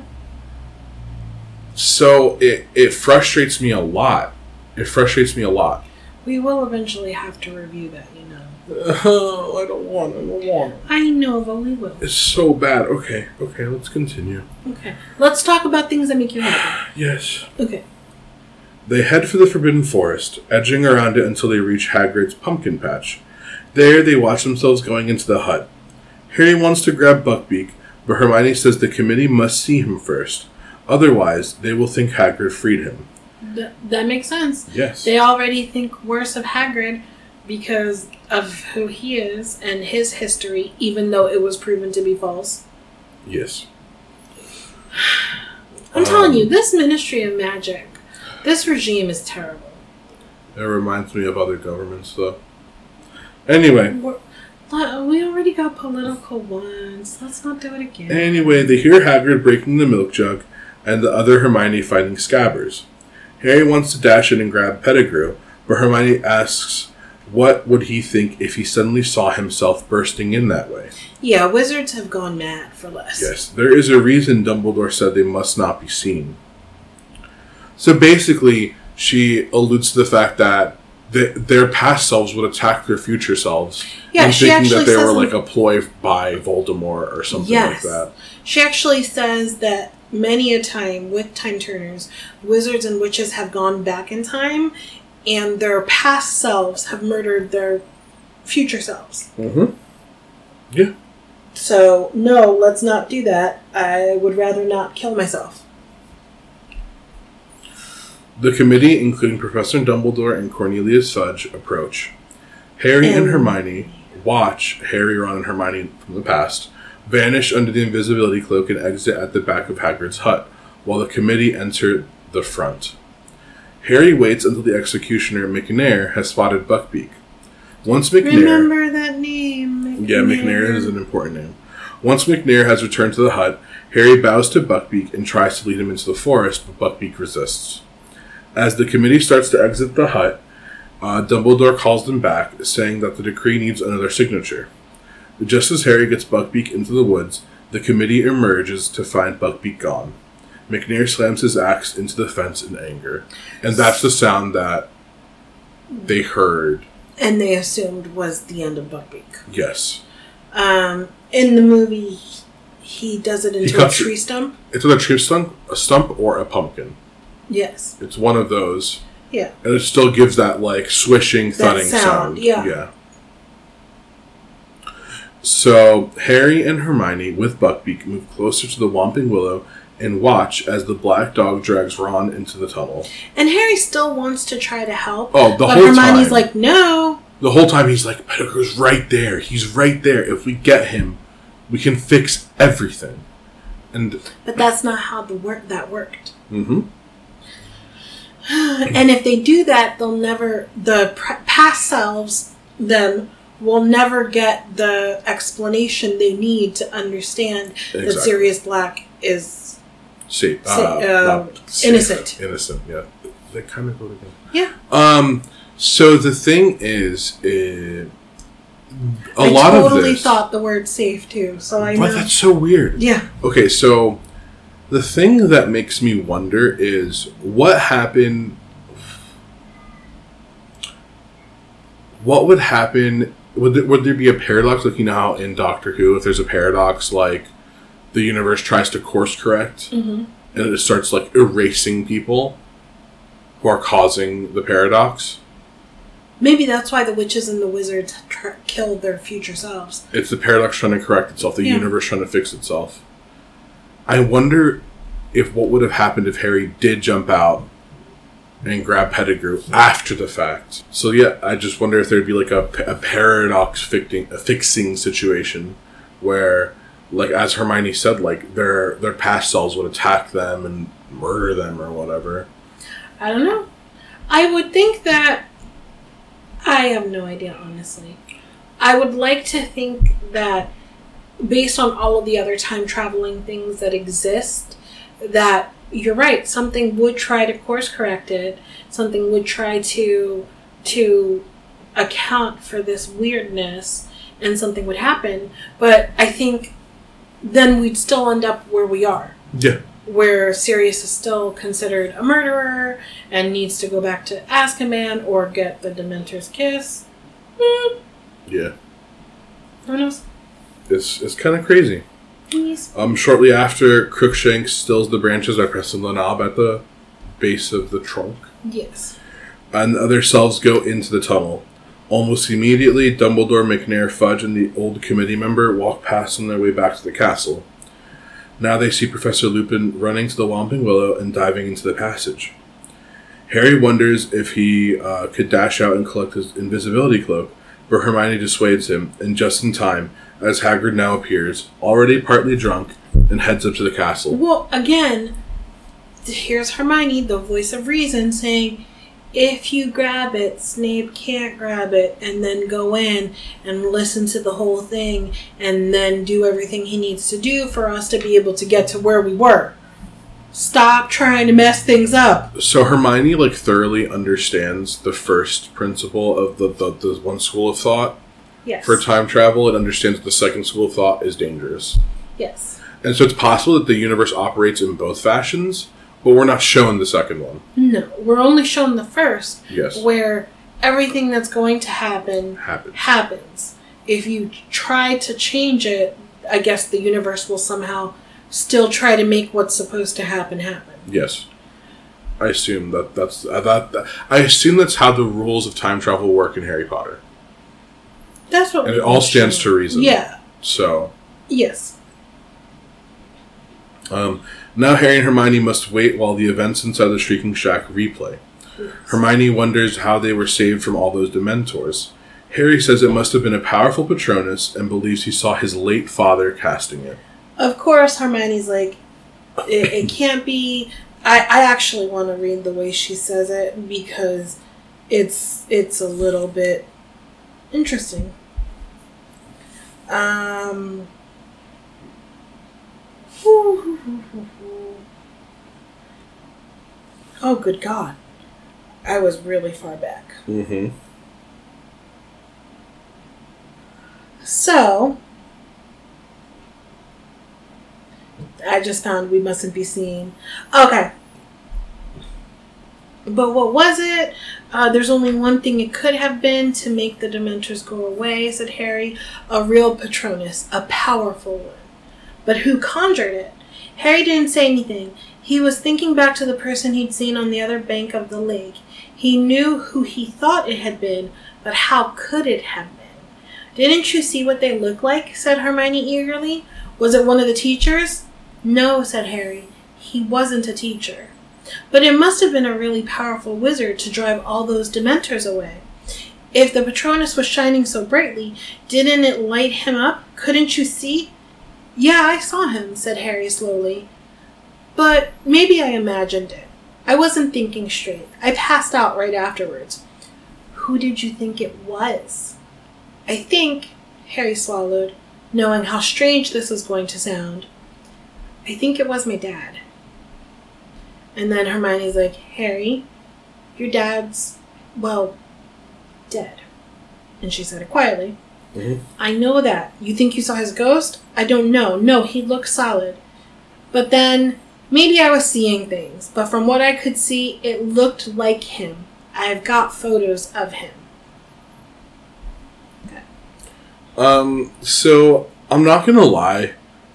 So it it frustrates me a lot. It frustrates me a lot. We will eventually have to review that, you know. Oh, I don't want. I don't want. I know, but we will. It's so bad. Okay, okay, let's continue. Okay. Let's talk about things that make you happy. Yes. Okay. They head for the Forbidden Forest, edging around it until they reach Hagrid's pumpkin patch. There, they watch themselves going into the hut. Harry wants to grab Buckbeak, but Hermione says the committee must see him first. Otherwise, they will think Hagrid freed him. Th- that makes sense. Yes. They already think worse of Hagrid because of who he is and his history, even though it was proven to be false. Yes. I'm Um, telling you, this Ministry of Magic, this regime is terrible. It reminds me of other governments, though. Anyway. We're, we already got political ones. Let's not do it again. Anyway, they hear Hagrid breaking the milk jug, and the other Hermione fighting Scabbers. Harry wants to dash in and grab Pettigrew, but Hermione asks what would he think if he suddenly saw himself bursting in that way. Yeah, wizards have gone mad for less. Yes, there is a reason Dumbledore said they must not be seen. So basically, she alludes to the fact that the, their past selves would attack their future selves, Yeah, and she thinking actually that they says were in- like a ploy by Voldemort or something Yes. like that. She actually says that many a time with time turners, wizards and witches have gone back in time and their past selves have murdered their future selves. Mm-hmm. Yeah. So, no, let's not do that. I would rather not kill myself. The committee, including Professor Dumbledore and Cornelius Fudge, approach. Harry and And- Hermione watch Harry, Ron, and Hermione from the past vanish under the invisibility cloak and exit at the back of Hagrid's hut, while the committee enter the front. Harry waits until the executioner, McNair, has spotted Buckbeak. Once McNair... Remember that name. Yeah, McNair is an important name. Once McNair has returned to the hut, Harry bows to Buckbeak and tries to lead him into the forest, but Buckbeak resists. As the committee starts to exit the hut, uh, Dumbledore calls them back, saying that the decree needs another signature. Just as Harry gets Buckbeak into the woods, the committee emerges to find Buckbeak gone. McNair slams his axe into the fence in anger, and that's the sound that they heard. And they assumed was the end of Buckbeak. Yes. Um, in the movie, he does it into a cuts it. tree stump. It's either a tree stump, a stump, or a pumpkin. Yes. It's one of those. Yeah. And it still gives that, like, swishing, That thudding sound, sound. yeah. Yeah. So, Harry and Hermione, with Buckbeak, move closer to the Whomping Willow and watch as the black dog drags Ron into the tunnel. And Harry still wants to try to help. Oh, the but whole Hermione's time. like, no. The whole time he's like, Pettigrew's right there. He's right there. If we get him, we can fix everything. And, But that's not how the work that worked. mm-hmm. And if they do that, they'll never, the pr- past selves, them, will never get the explanation they need to understand that Exactly. Sirius Black is Safe. Sa- Uh, uh, not safe. innocent. Innocent, yeah. They kind of go together. Yeah. Um, so the thing is, uh, a I lot totally of this... thought the word safe too, so I But know. that's so weird. Yeah. Okay, so the thing that makes me wonder is what happened... What would happen... Would there, would there be a paradox, like, you know how in Doctor Who, if there's a paradox, like, the universe tries to course correct, Mm-hmm. and it starts, like, erasing people who are causing the paradox? Maybe that's why the witches and the wizards tr- killed their future selves. It's the paradox trying to correct itself, the Yeah. universe trying to fix itself. I wonder if what would have happened if Harry did jump out and grab Pettigrew after the fact. So yeah, I just wonder if there'd be like a, a paradox fixing, a fixing situation where like as Hermione said, like their their past selves would attack them and murder them or whatever. I don't know. I would think that... I have no idea, honestly. I would like to think that based on all of the other time traveling things that exist, that you're right, something would try to course correct it. Something would try to to account for this weirdness, and something would happen. But I think then we'd still end up where we are. Yeah. Where Sirius is still considered a murderer and needs to go back to Azkaban or get the Dementor's kiss. Mm. Yeah. Who knows? It's it's kind of crazy. Yes. Um, shortly after, Crookshanks stills the branches by pressing the knob at the base of the trunk. Yes. And the other selves go into the tunnel. Almost immediately, Dumbledore, McNair, Fudge, and the old committee member walk past on their way back to the castle. Now they see Professor Lupin running to the Whomping Willow and diving into the passage. Harry wonders if he uh, could dash out and collect his invisibility cloak, but Hermione dissuades him, and just in time, as Hagrid now appears, already partly drunk, and heads up to the castle. Well, again, here's Hermione, the voice of reason, saying, if you grab it, Snape can't grab it, and then go in and listen to the whole thing, and then do everything he needs to do for us to be able to get to where we were. Stop trying to mess things up. So Hermione, like, thoroughly understands the first principle of the, the, the one school of thought. Yes. For time travel, it understands that the second school of thought is dangerous. Yes. And so it's possible that the universe operates in both fashions, but we're not shown the second one. No, we're only shown the first. Yes. Where everything that's going to happen Happens. happens. If you try to change it, I guess the universe will somehow still try to make what's supposed to happen happen. Yes. I assume that that's uh, that, that. I assume that's how the rules of time travel work in Harry Potter. That's what. And it all stands to reason. Yeah. So. Yes. Um, now Harry and Hermione must wait while the events inside the Shrieking Shack replay. Yes. Hermione wonders how they were saved from all those Dementors. Harry says it must have been a powerful Patronus and believes he saw his late father casting it. Of course, Hermione's like, it, it can't be. I, I actually want to read the way she says it because it's it's a little bit interesting. Um. Oh, good God. I was really far back. Mm-hmm. So, I just found we mustn't be seen. Okay. But what was it? Uh, there's only one thing it could have been to make the Dementors go away, said Harry. A real Patronus. A powerful one. But who conjured it? Harry didn't say anything. He was thinking back to the person he'd seen on the other bank of the lake. He knew who he thought it had been, but how could it have been? Didn't you see what they look like? Said Hermione eagerly. Was it one of the teachers? No, said Harry. He wasn't a teacher. But it must have been a really powerful wizard to drive all those Dementors away. If the Patronus was shining so brightly, didn't it light him up? Couldn't you see? Yeah, I saw him, said Harry slowly. But maybe I imagined it. I wasn't thinking straight. I passed out right afterwards. Who did you think it was? I think, Harry swallowed, knowing how strange this was going to sound. I think it was my dad. And then Hermione's like, Harry, your dad's, well, dead. And she said it quietly. Mm-hmm. I know that. You think you saw his ghost? I don't know. No, he looked solid. But then, maybe I was seeing things. But from what I could see, it looked like him. I've got photos of him. Okay. Um, so, I'm not gonna lie.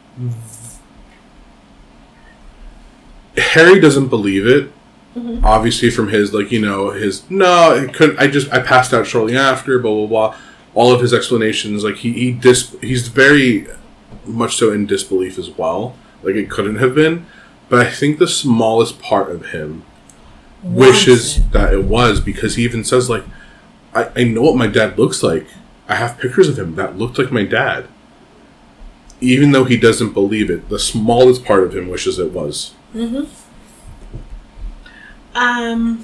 Harry doesn't believe it. Mm-hmm. Obviously from his, like, you know, his, no, it couldn't, I just, I passed out shortly after, blah, blah, blah. All of his explanations, like, he, he dis, he's very much so in disbelief as well. Like, it couldn't have been. But I think the smallest part of him Wants wishes it. that it was, because he even says, like, I, I know what my dad looks like. I have pictures of him that looked like my dad. even though he doesn't believe it, the smallest part of him wishes it was. Mm-hmm. Um.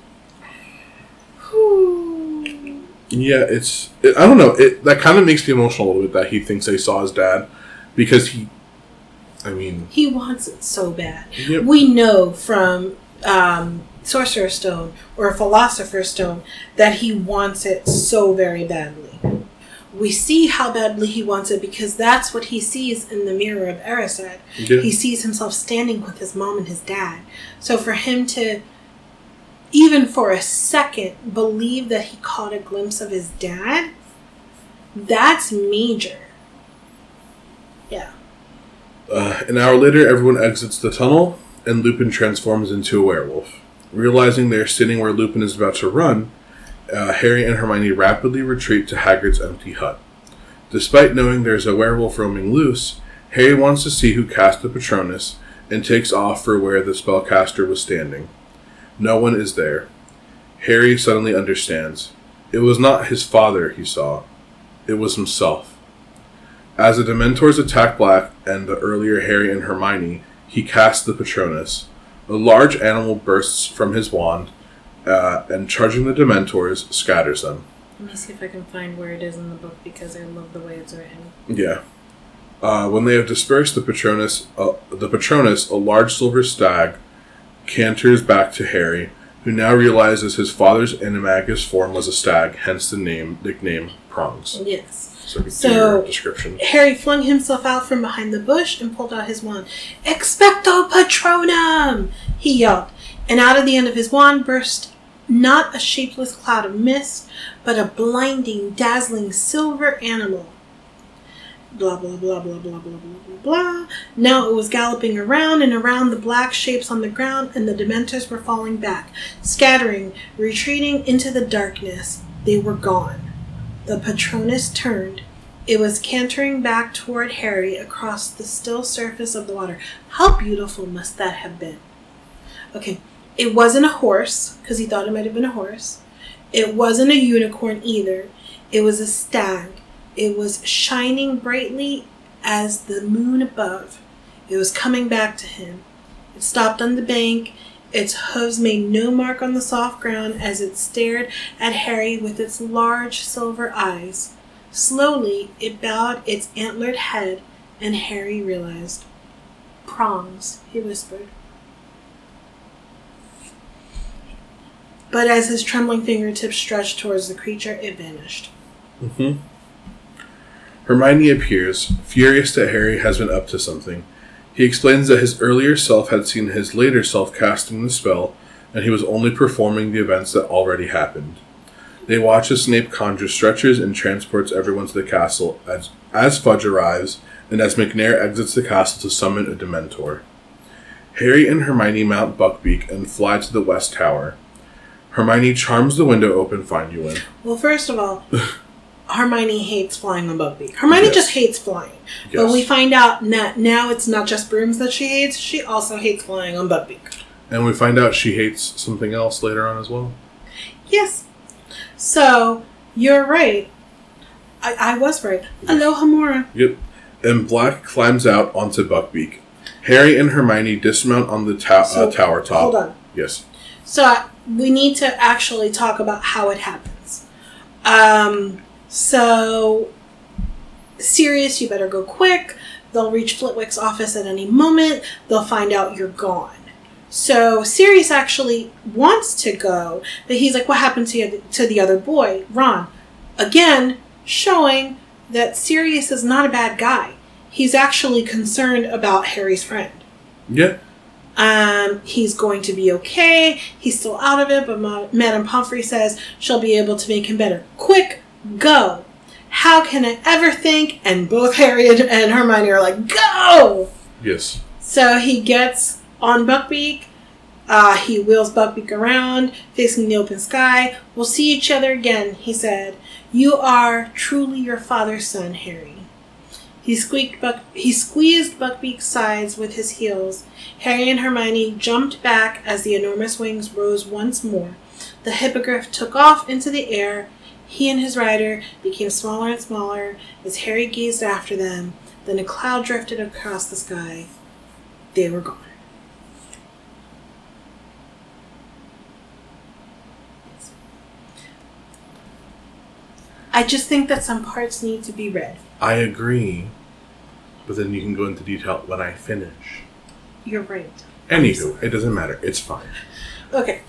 Whew. Yeah, it's... It, I don't know. It That kind of makes me emotional a little bit that he thinks he saw his dad. Because he... I mean... He wants it so bad. Yep. We know from um, Sorcerer's Stone or Philosopher's Stone that he wants it so very badly. We see how badly he wants it because that's what he sees in the mirror of Erised. Yeah. He sees himself standing with his mom and his dad. So for him to, even for a second, believe that he caught a glimpse of his dad, that's major. Yeah. Uh, an hour later, everyone exits the tunnel, and Lupin transforms into a werewolf. Realizing they are sitting where Lupin is about to run, uh, Harry and Hermione rapidly retreat to Hagrid's empty hut. Despite knowing there's a werewolf roaming loose, Harry wants to see who cast the Patronus, and takes off for where the spellcaster was standing. No one is there. Harry suddenly understands. It was not his father he saw. It was himself. As the Dementors attack Black and the earlier Harry and Hermione, he casts the Patronus. A large animal bursts from his wand, uh, and charging the Dementors, scatters them. Let me see if I can find where it is in the book because I love the way it's written. Yeah. Uh, when they have dispersed the Patronus, uh, the Patronus, a large silver stag, canters back to Harry, who now realizes his father's animagus form was a stag, hence the name nickname Prongs. Yes. So, So, description. Harry flung himself out from behind the bush and pulled out his wand. Expecto Patronum! He yelled, and out of the end of his wand burst not a shapeless cloud of mist, but a blinding, dazzling silver animal. Blah, blah, blah, blah, blah, blah, blah, blah, blah. Now it was galloping around and around the black shapes on the ground, and the Dementors were falling back, scattering, retreating into the darkness. They were gone. The Patronus turned. It was cantering back toward Harry across the still surface of the water. How beautiful must that have been? Okay, it wasn't a horse, because he thought it might have been a horse. It wasn't a unicorn either. It was a stag. It was shining brightly as the moon above. It was coming back to him. It stopped on the bank. Its hooves made no mark on the soft ground as it stared at Harry with its large silver eyes. Slowly, it bowed its antlered head, and Harry realized. Prongs, he whispered. But as his trembling fingertips stretched towards the creature, it vanished. Mm-hmm. Hermione appears, furious that Harry has been up to something. He explains that his earlier self had seen his later self casting the spell, and he was only performing the events that already happened. They watch as Snape conjures stretchers and transports everyone to the castle as, as Fudge arrives, and as McNair exits the castle to summon a Dementor. Harry and Hermione mount Buckbeak and fly to the West Tower. Hermione charms the window open, find you in. Well, first of all, Hermione hates flying on Buckbeak. Hermione Yes. just hates flying. Yes. But we find out that now it's not just brooms that she hates, she also hates flying on Buckbeak. And we find out she hates something else later on as well. Yes. So, you're right. I, I was right. Aloha Mora. Yep. And Black climbs out onto Buckbeak. Harry and Hermione dismount on the ta- So, uh, tower top. hold on. Yes. So, we need to actually talk about how it happens. Um, so, Sirius, you better go quick. They'll reach Flitwick's office at any moment. They'll find out you're gone. So, Sirius actually wants to go, but he's like, what happened to, you, to the other boy, Ron? Again, showing that Sirius is not a bad guy. He's actually concerned about Harry's friend. Yeah. Um, he's going to be okay. He's still out of it, but Ma- Madame Pomfrey says she'll be able to make him better. Quick, go! How can I ever think? And both Harry and, and Hermione are like, go! Yes. So he gets on Buckbeak. Uh, he wheels Buckbeak around, facing the open sky. We'll see each other again, he said. You are truly your father's son, Harry. He squeaked Buck. He squeezed Buckbeak's sides with his heels. Harry and Hermione jumped back as the enormous wings rose once more. The hippogriff took off into the air. He and his rider became smaller and smaller as Harry gazed after them. Then a cloud drifted across the sky. They were gone. I just think that some parts need to be read. I agree. But then you can go into detail when I finish. You're right. Anywho, it doesn't matter. It's fine. Okay.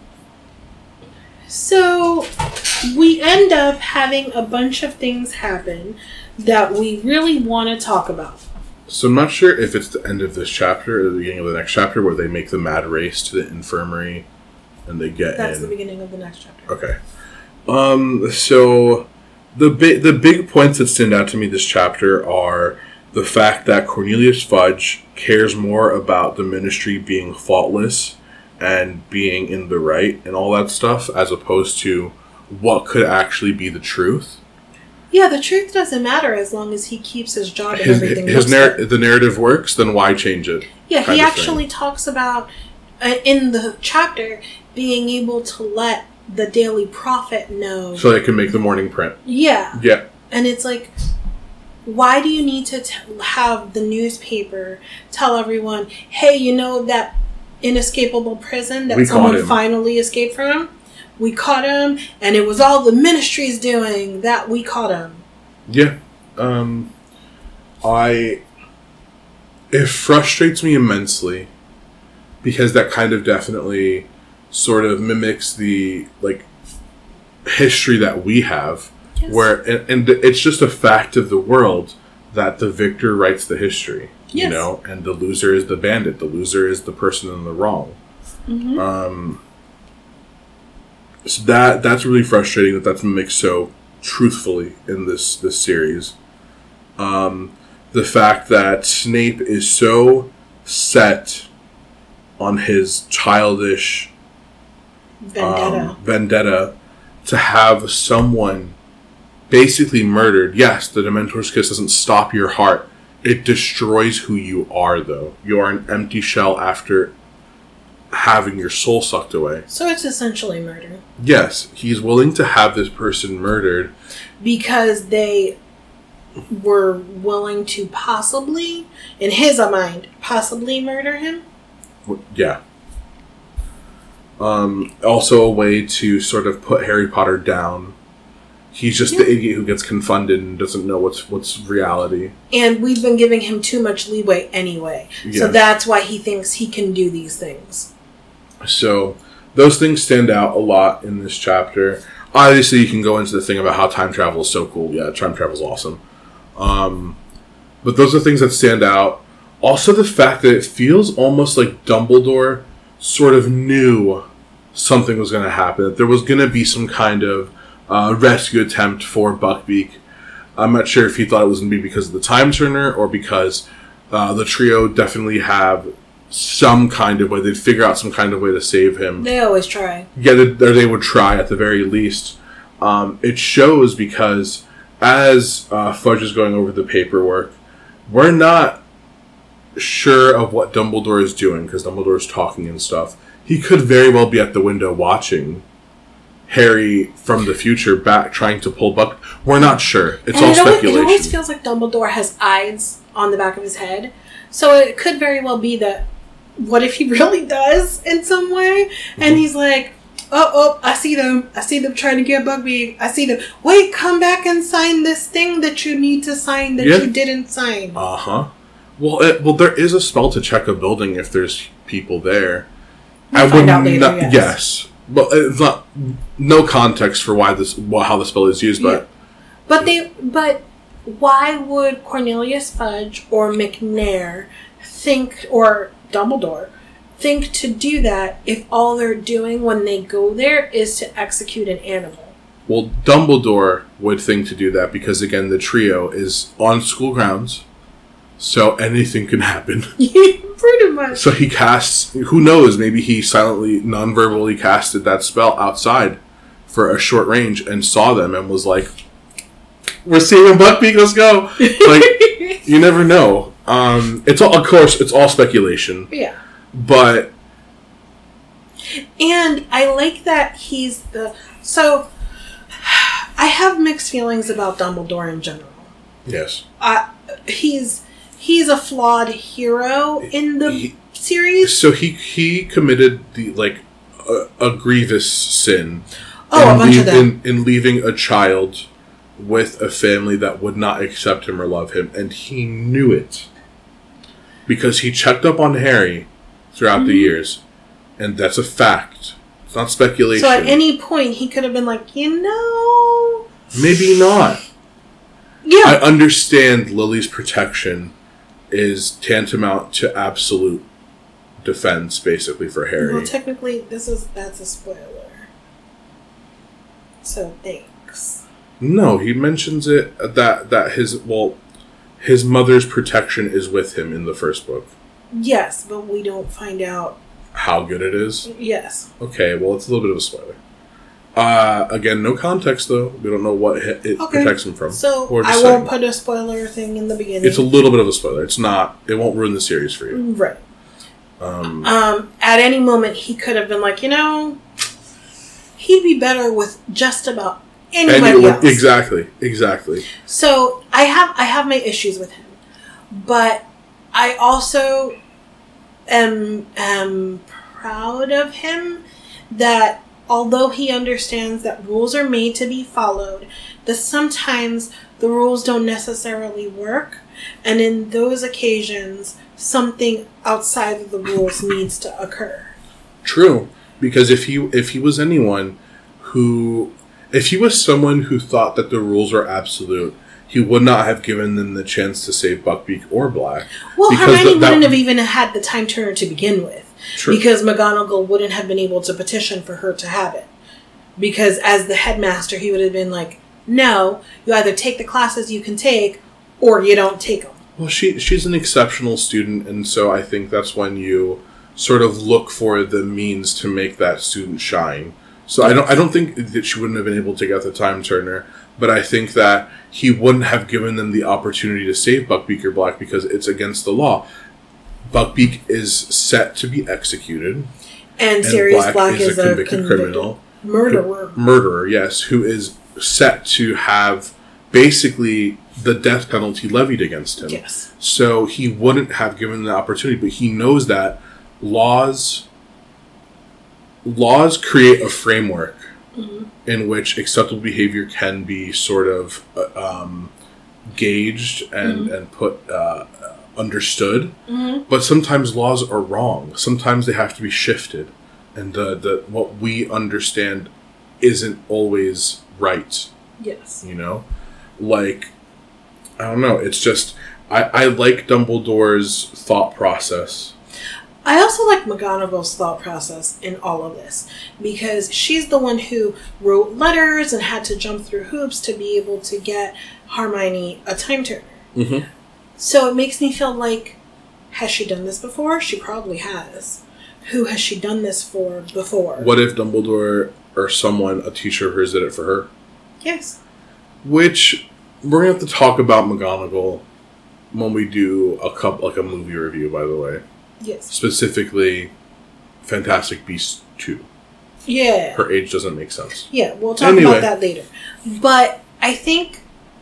So, we end up having a bunch of things happen that we really want to talk about. So I'm not sure if it's the end of this chapter or the beginning of the next chapter where they make the mad race to the infirmary and they get That's in. the beginning of the next chapter. Okay. Um, so the big the big points that stand out to me this chapter are the fact that Cornelius Fudge cares more about the ministry being faultless and being in the right and all that stuff as opposed to what could actually be the truth. Yeah, the truth doesn't matter as long as he keeps his job and His, everything. his looks narr- good. the narrative works, then why change it? Yeah, kind he of actually thing. talks about, uh, in the chapter, being able to let the Daily Prophet know. So they can make the morning print. Yeah. Yeah. And it's like, why do you need to t- have the newspaper tell everyone, hey, you know that inescapable prison that We caught someone him. finally escaped from? We caught him, and it was all the ministry's doing that we caught him. Yeah. Um, I... It frustrates me immensely because that kind of definitely sort of mimics the, like, history that we have. Yes. Where, and, and it's just a fact of the world that the victor writes the history. You Yes. know? And the loser is the bandit. The loser is the person in the wrong. Mm-hmm. Um, so that that's really frustrating that that's mimicked so truthfully in this this series. Um, the fact that Snape is so set on his childish Vendetta. um, vendetta to have someone basically murdered. Yes, the Dementor's kiss doesn't stop your heart. It destroys who you are, though. You are an empty shell after having your soul sucked away. So it's essentially murder. Yes, he's willing to have this person murdered. Because they were willing to possibly, in his mind, possibly murder him. W- Yeah. Um, also a way to sort of put Harry Potter down. He's just Yeah. the idiot who gets confounded and doesn't know what's what's reality. And we've been giving him too much leeway anyway. So Yes. that's why he thinks he can do these things. So those things stand out a lot in this chapter. Obviously, you can go into the thing about how time travel is so cool. Yeah, time travel is awesome. Um, but those are things that stand out. Also, the fact that it feels almost like Dumbledore sort of knew something was going to happen. That there was going to be some kind of uh, rescue attempt for Buckbeak. I'm not sure if he thought it was going to be because of the Time Turner or because uh, the trio definitely have some kind of way. They'd figure out some kind of way to save him. They always try. Yeah, they, or they would try at the very least. Um, it shows because as uh, Fudge is going over the paperwork, we're not sure of what Dumbledore is doing because Dumbledore is talking and stuff. He could very well be at the window watching Harry from the future back trying to pull Buck. We're not sure. It's And all it always, speculation. it always feels like Dumbledore has eyes on the back of his head. So it could very well be that, what if he really does in some way? Mm-hmm. And he's like, oh, oh, I see them. I see them trying to get Buckbeak. I see them. Wait, come back and sign this thing that you need to sign that Yeah. you didn't sign. Uh huh. Well, it, well, there is a spell to check a building if there's people there. We'll find out later, not, yes. yes, but it's not no context for why this, wh- how the spell is used. But But they, but why would Cornelius Fudge or McNair think, or Dumbledore think to do that if all they're doing when they go there is to execute an animal? well, Dumbledore would think to do that because again, the trio is on school grounds, so anything can happen. Pretty much. So he casts. Who knows? Maybe he silently, non-verbally casted that spell outside for a short range and saw them and was like, "We're seeing Buckbeak. Let's go!" Like you never know. Um, it's all, of course, it's all speculation. Yeah. But And I like that he's the... So, I have mixed feelings about Dumbledore in general. yes, I he's he's a flawed hero in the He- series. So he he committed the like a, a grievous sin. Oh, in a bunch lea- of them. in, in leaving a child with a family that would not accept him or love him, and he knew it because he checked up on Harry throughout Mm-hmm. the years, and that's a fact. It's not speculation. So at any point, he could have been like, you know, Maybe not. yeah, I understand Lily's protection is tantamount to absolute defense, basically, for Harry. well, technically, this is that's a spoiler. So thanks. No, he mentions it that that his well, his mother's protection is with him in the first book. Yes, but we don't find out. How good it is. Yes. Okay, well, it's a little bit of a spoiler. Uh, again, no context though. We don't know what it it Okay. protects him from. So We're I just won't saying. put a spoiler thing in the beginning. It's a little bit of a spoiler. It's not. It won't ruin the series for you. right. Um, Um, at any moment, he could have been like, you know, he'd be better with just about anybody anyone- else. exactly, exactly. So I have I have my issues with him, but I also am am proud of him that although he understands that rules are made to be followed, that sometimes the rules don't necessarily work, and in those occasions, something outside of the rules needs to occur. True, because if he if he was anyone who if he was someone who thought that the rules are absolute, he would not have given them the chance to save Buckbeak or Black. Well, Because Hermione th- that- wouldn't have even had the Time Turner to begin with. True. Because McGonagall wouldn't have been able to petition for her to have it. Because as the headmaster, he would have been like, no, you either take the classes you can take, or you don't take them. Well, she she's an exceptional student, and so I think that's when you sort of look for the means to make that student shine. So I don't I don't think that she wouldn't have been able to get the Time Turner, but I think that he wouldn't have given them the opportunity to save Buckbeak or Black because it's against the law. Buckbeak is set to be executed, And, and Sirius Black, Black, is, is, a a convicted, convicted criminal. murderer. Murderer, yes, who is set to have basically the death penalty levied against him. Yes. So he wouldn't have given the opportunity, but he knows that laws laws create a framework Mm-hmm. in which acceptable behavior can be sort of uh, um, gauged and Mm-hmm. and put uh, understood. Mm-hmm. But sometimes laws are wrong. Sometimes they have to be shifted, and the the what we understand isn't always right. Yes. You know, like I don't know. It's just I I like Dumbledore's thought process. I also like McGonagall's thought process in all of this because she's the one who wrote letters and had to jump through hoops to be able to get Hermione a Time Turner. Mm-hmm. So it makes me feel like, has she done this before? She probably has. Who has she done this for before? What if Dumbledore or someone, a teacher of hers, did it for her? Yes. Which we're gonna have to talk about McGonagall when we do a couple, like a movie review. By the way, Yes. specifically, Fantastic Beasts two. Yeah. Her age doesn't make sense. Yeah, we'll talk Anyway. about that later. But I think...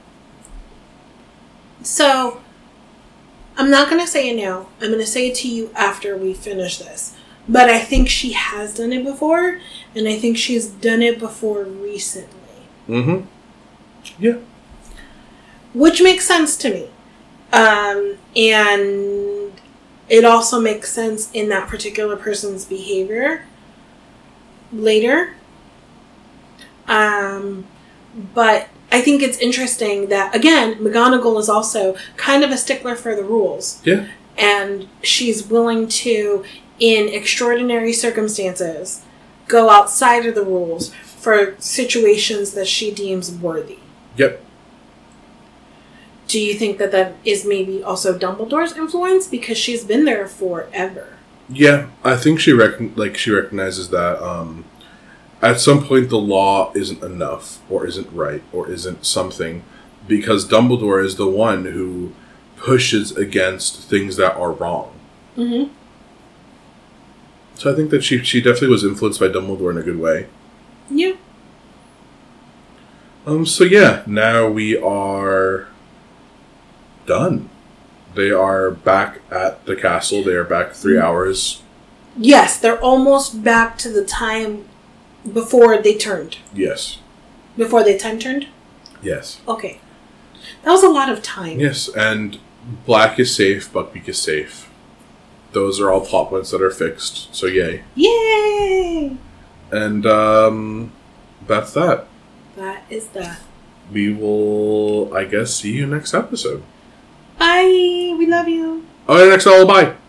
So, I'm not going to say it now. I'm going to say it to you after we finish this. But I think she has done it before, and I think she's done it before recently. Mm-hmm. Yeah. Which makes sense to me. Um, and it also makes sense in that particular person's behavior later. Um, but I think it's interesting that, again, McGonagall is also kind of a stickler for the rules. Yeah. And she's willing to, in extraordinary circumstances, go outside of the rules for situations that she deems worthy. Yep. Do you think that that is maybe also Dumbledore's influence? Because she's been there forever. Yeah, I think she rec- like she recognizes that um, at some point the law isn't enough, or isn't right, or isn't something, because Dumbledore is the one who pushes against things that are wrong. Mm-hmm. So I think that she she definitely was influenced by Dumbledore in a good way. Yeah. Um. So yeah, now we are done. They are back at the castle. They are back three hours. Yes, they're almost back to the time before they turned. Yes. Before they time turned? Yes. Okay. That was a lot of time. Yes, and Black is safe, Buckbeak is safe. Those are all plot points that are fixed, so yay. Yay! And, um, that's that. That is that. We will, I guess, see you next episode. Bye! We love you. Oh, next all, bye!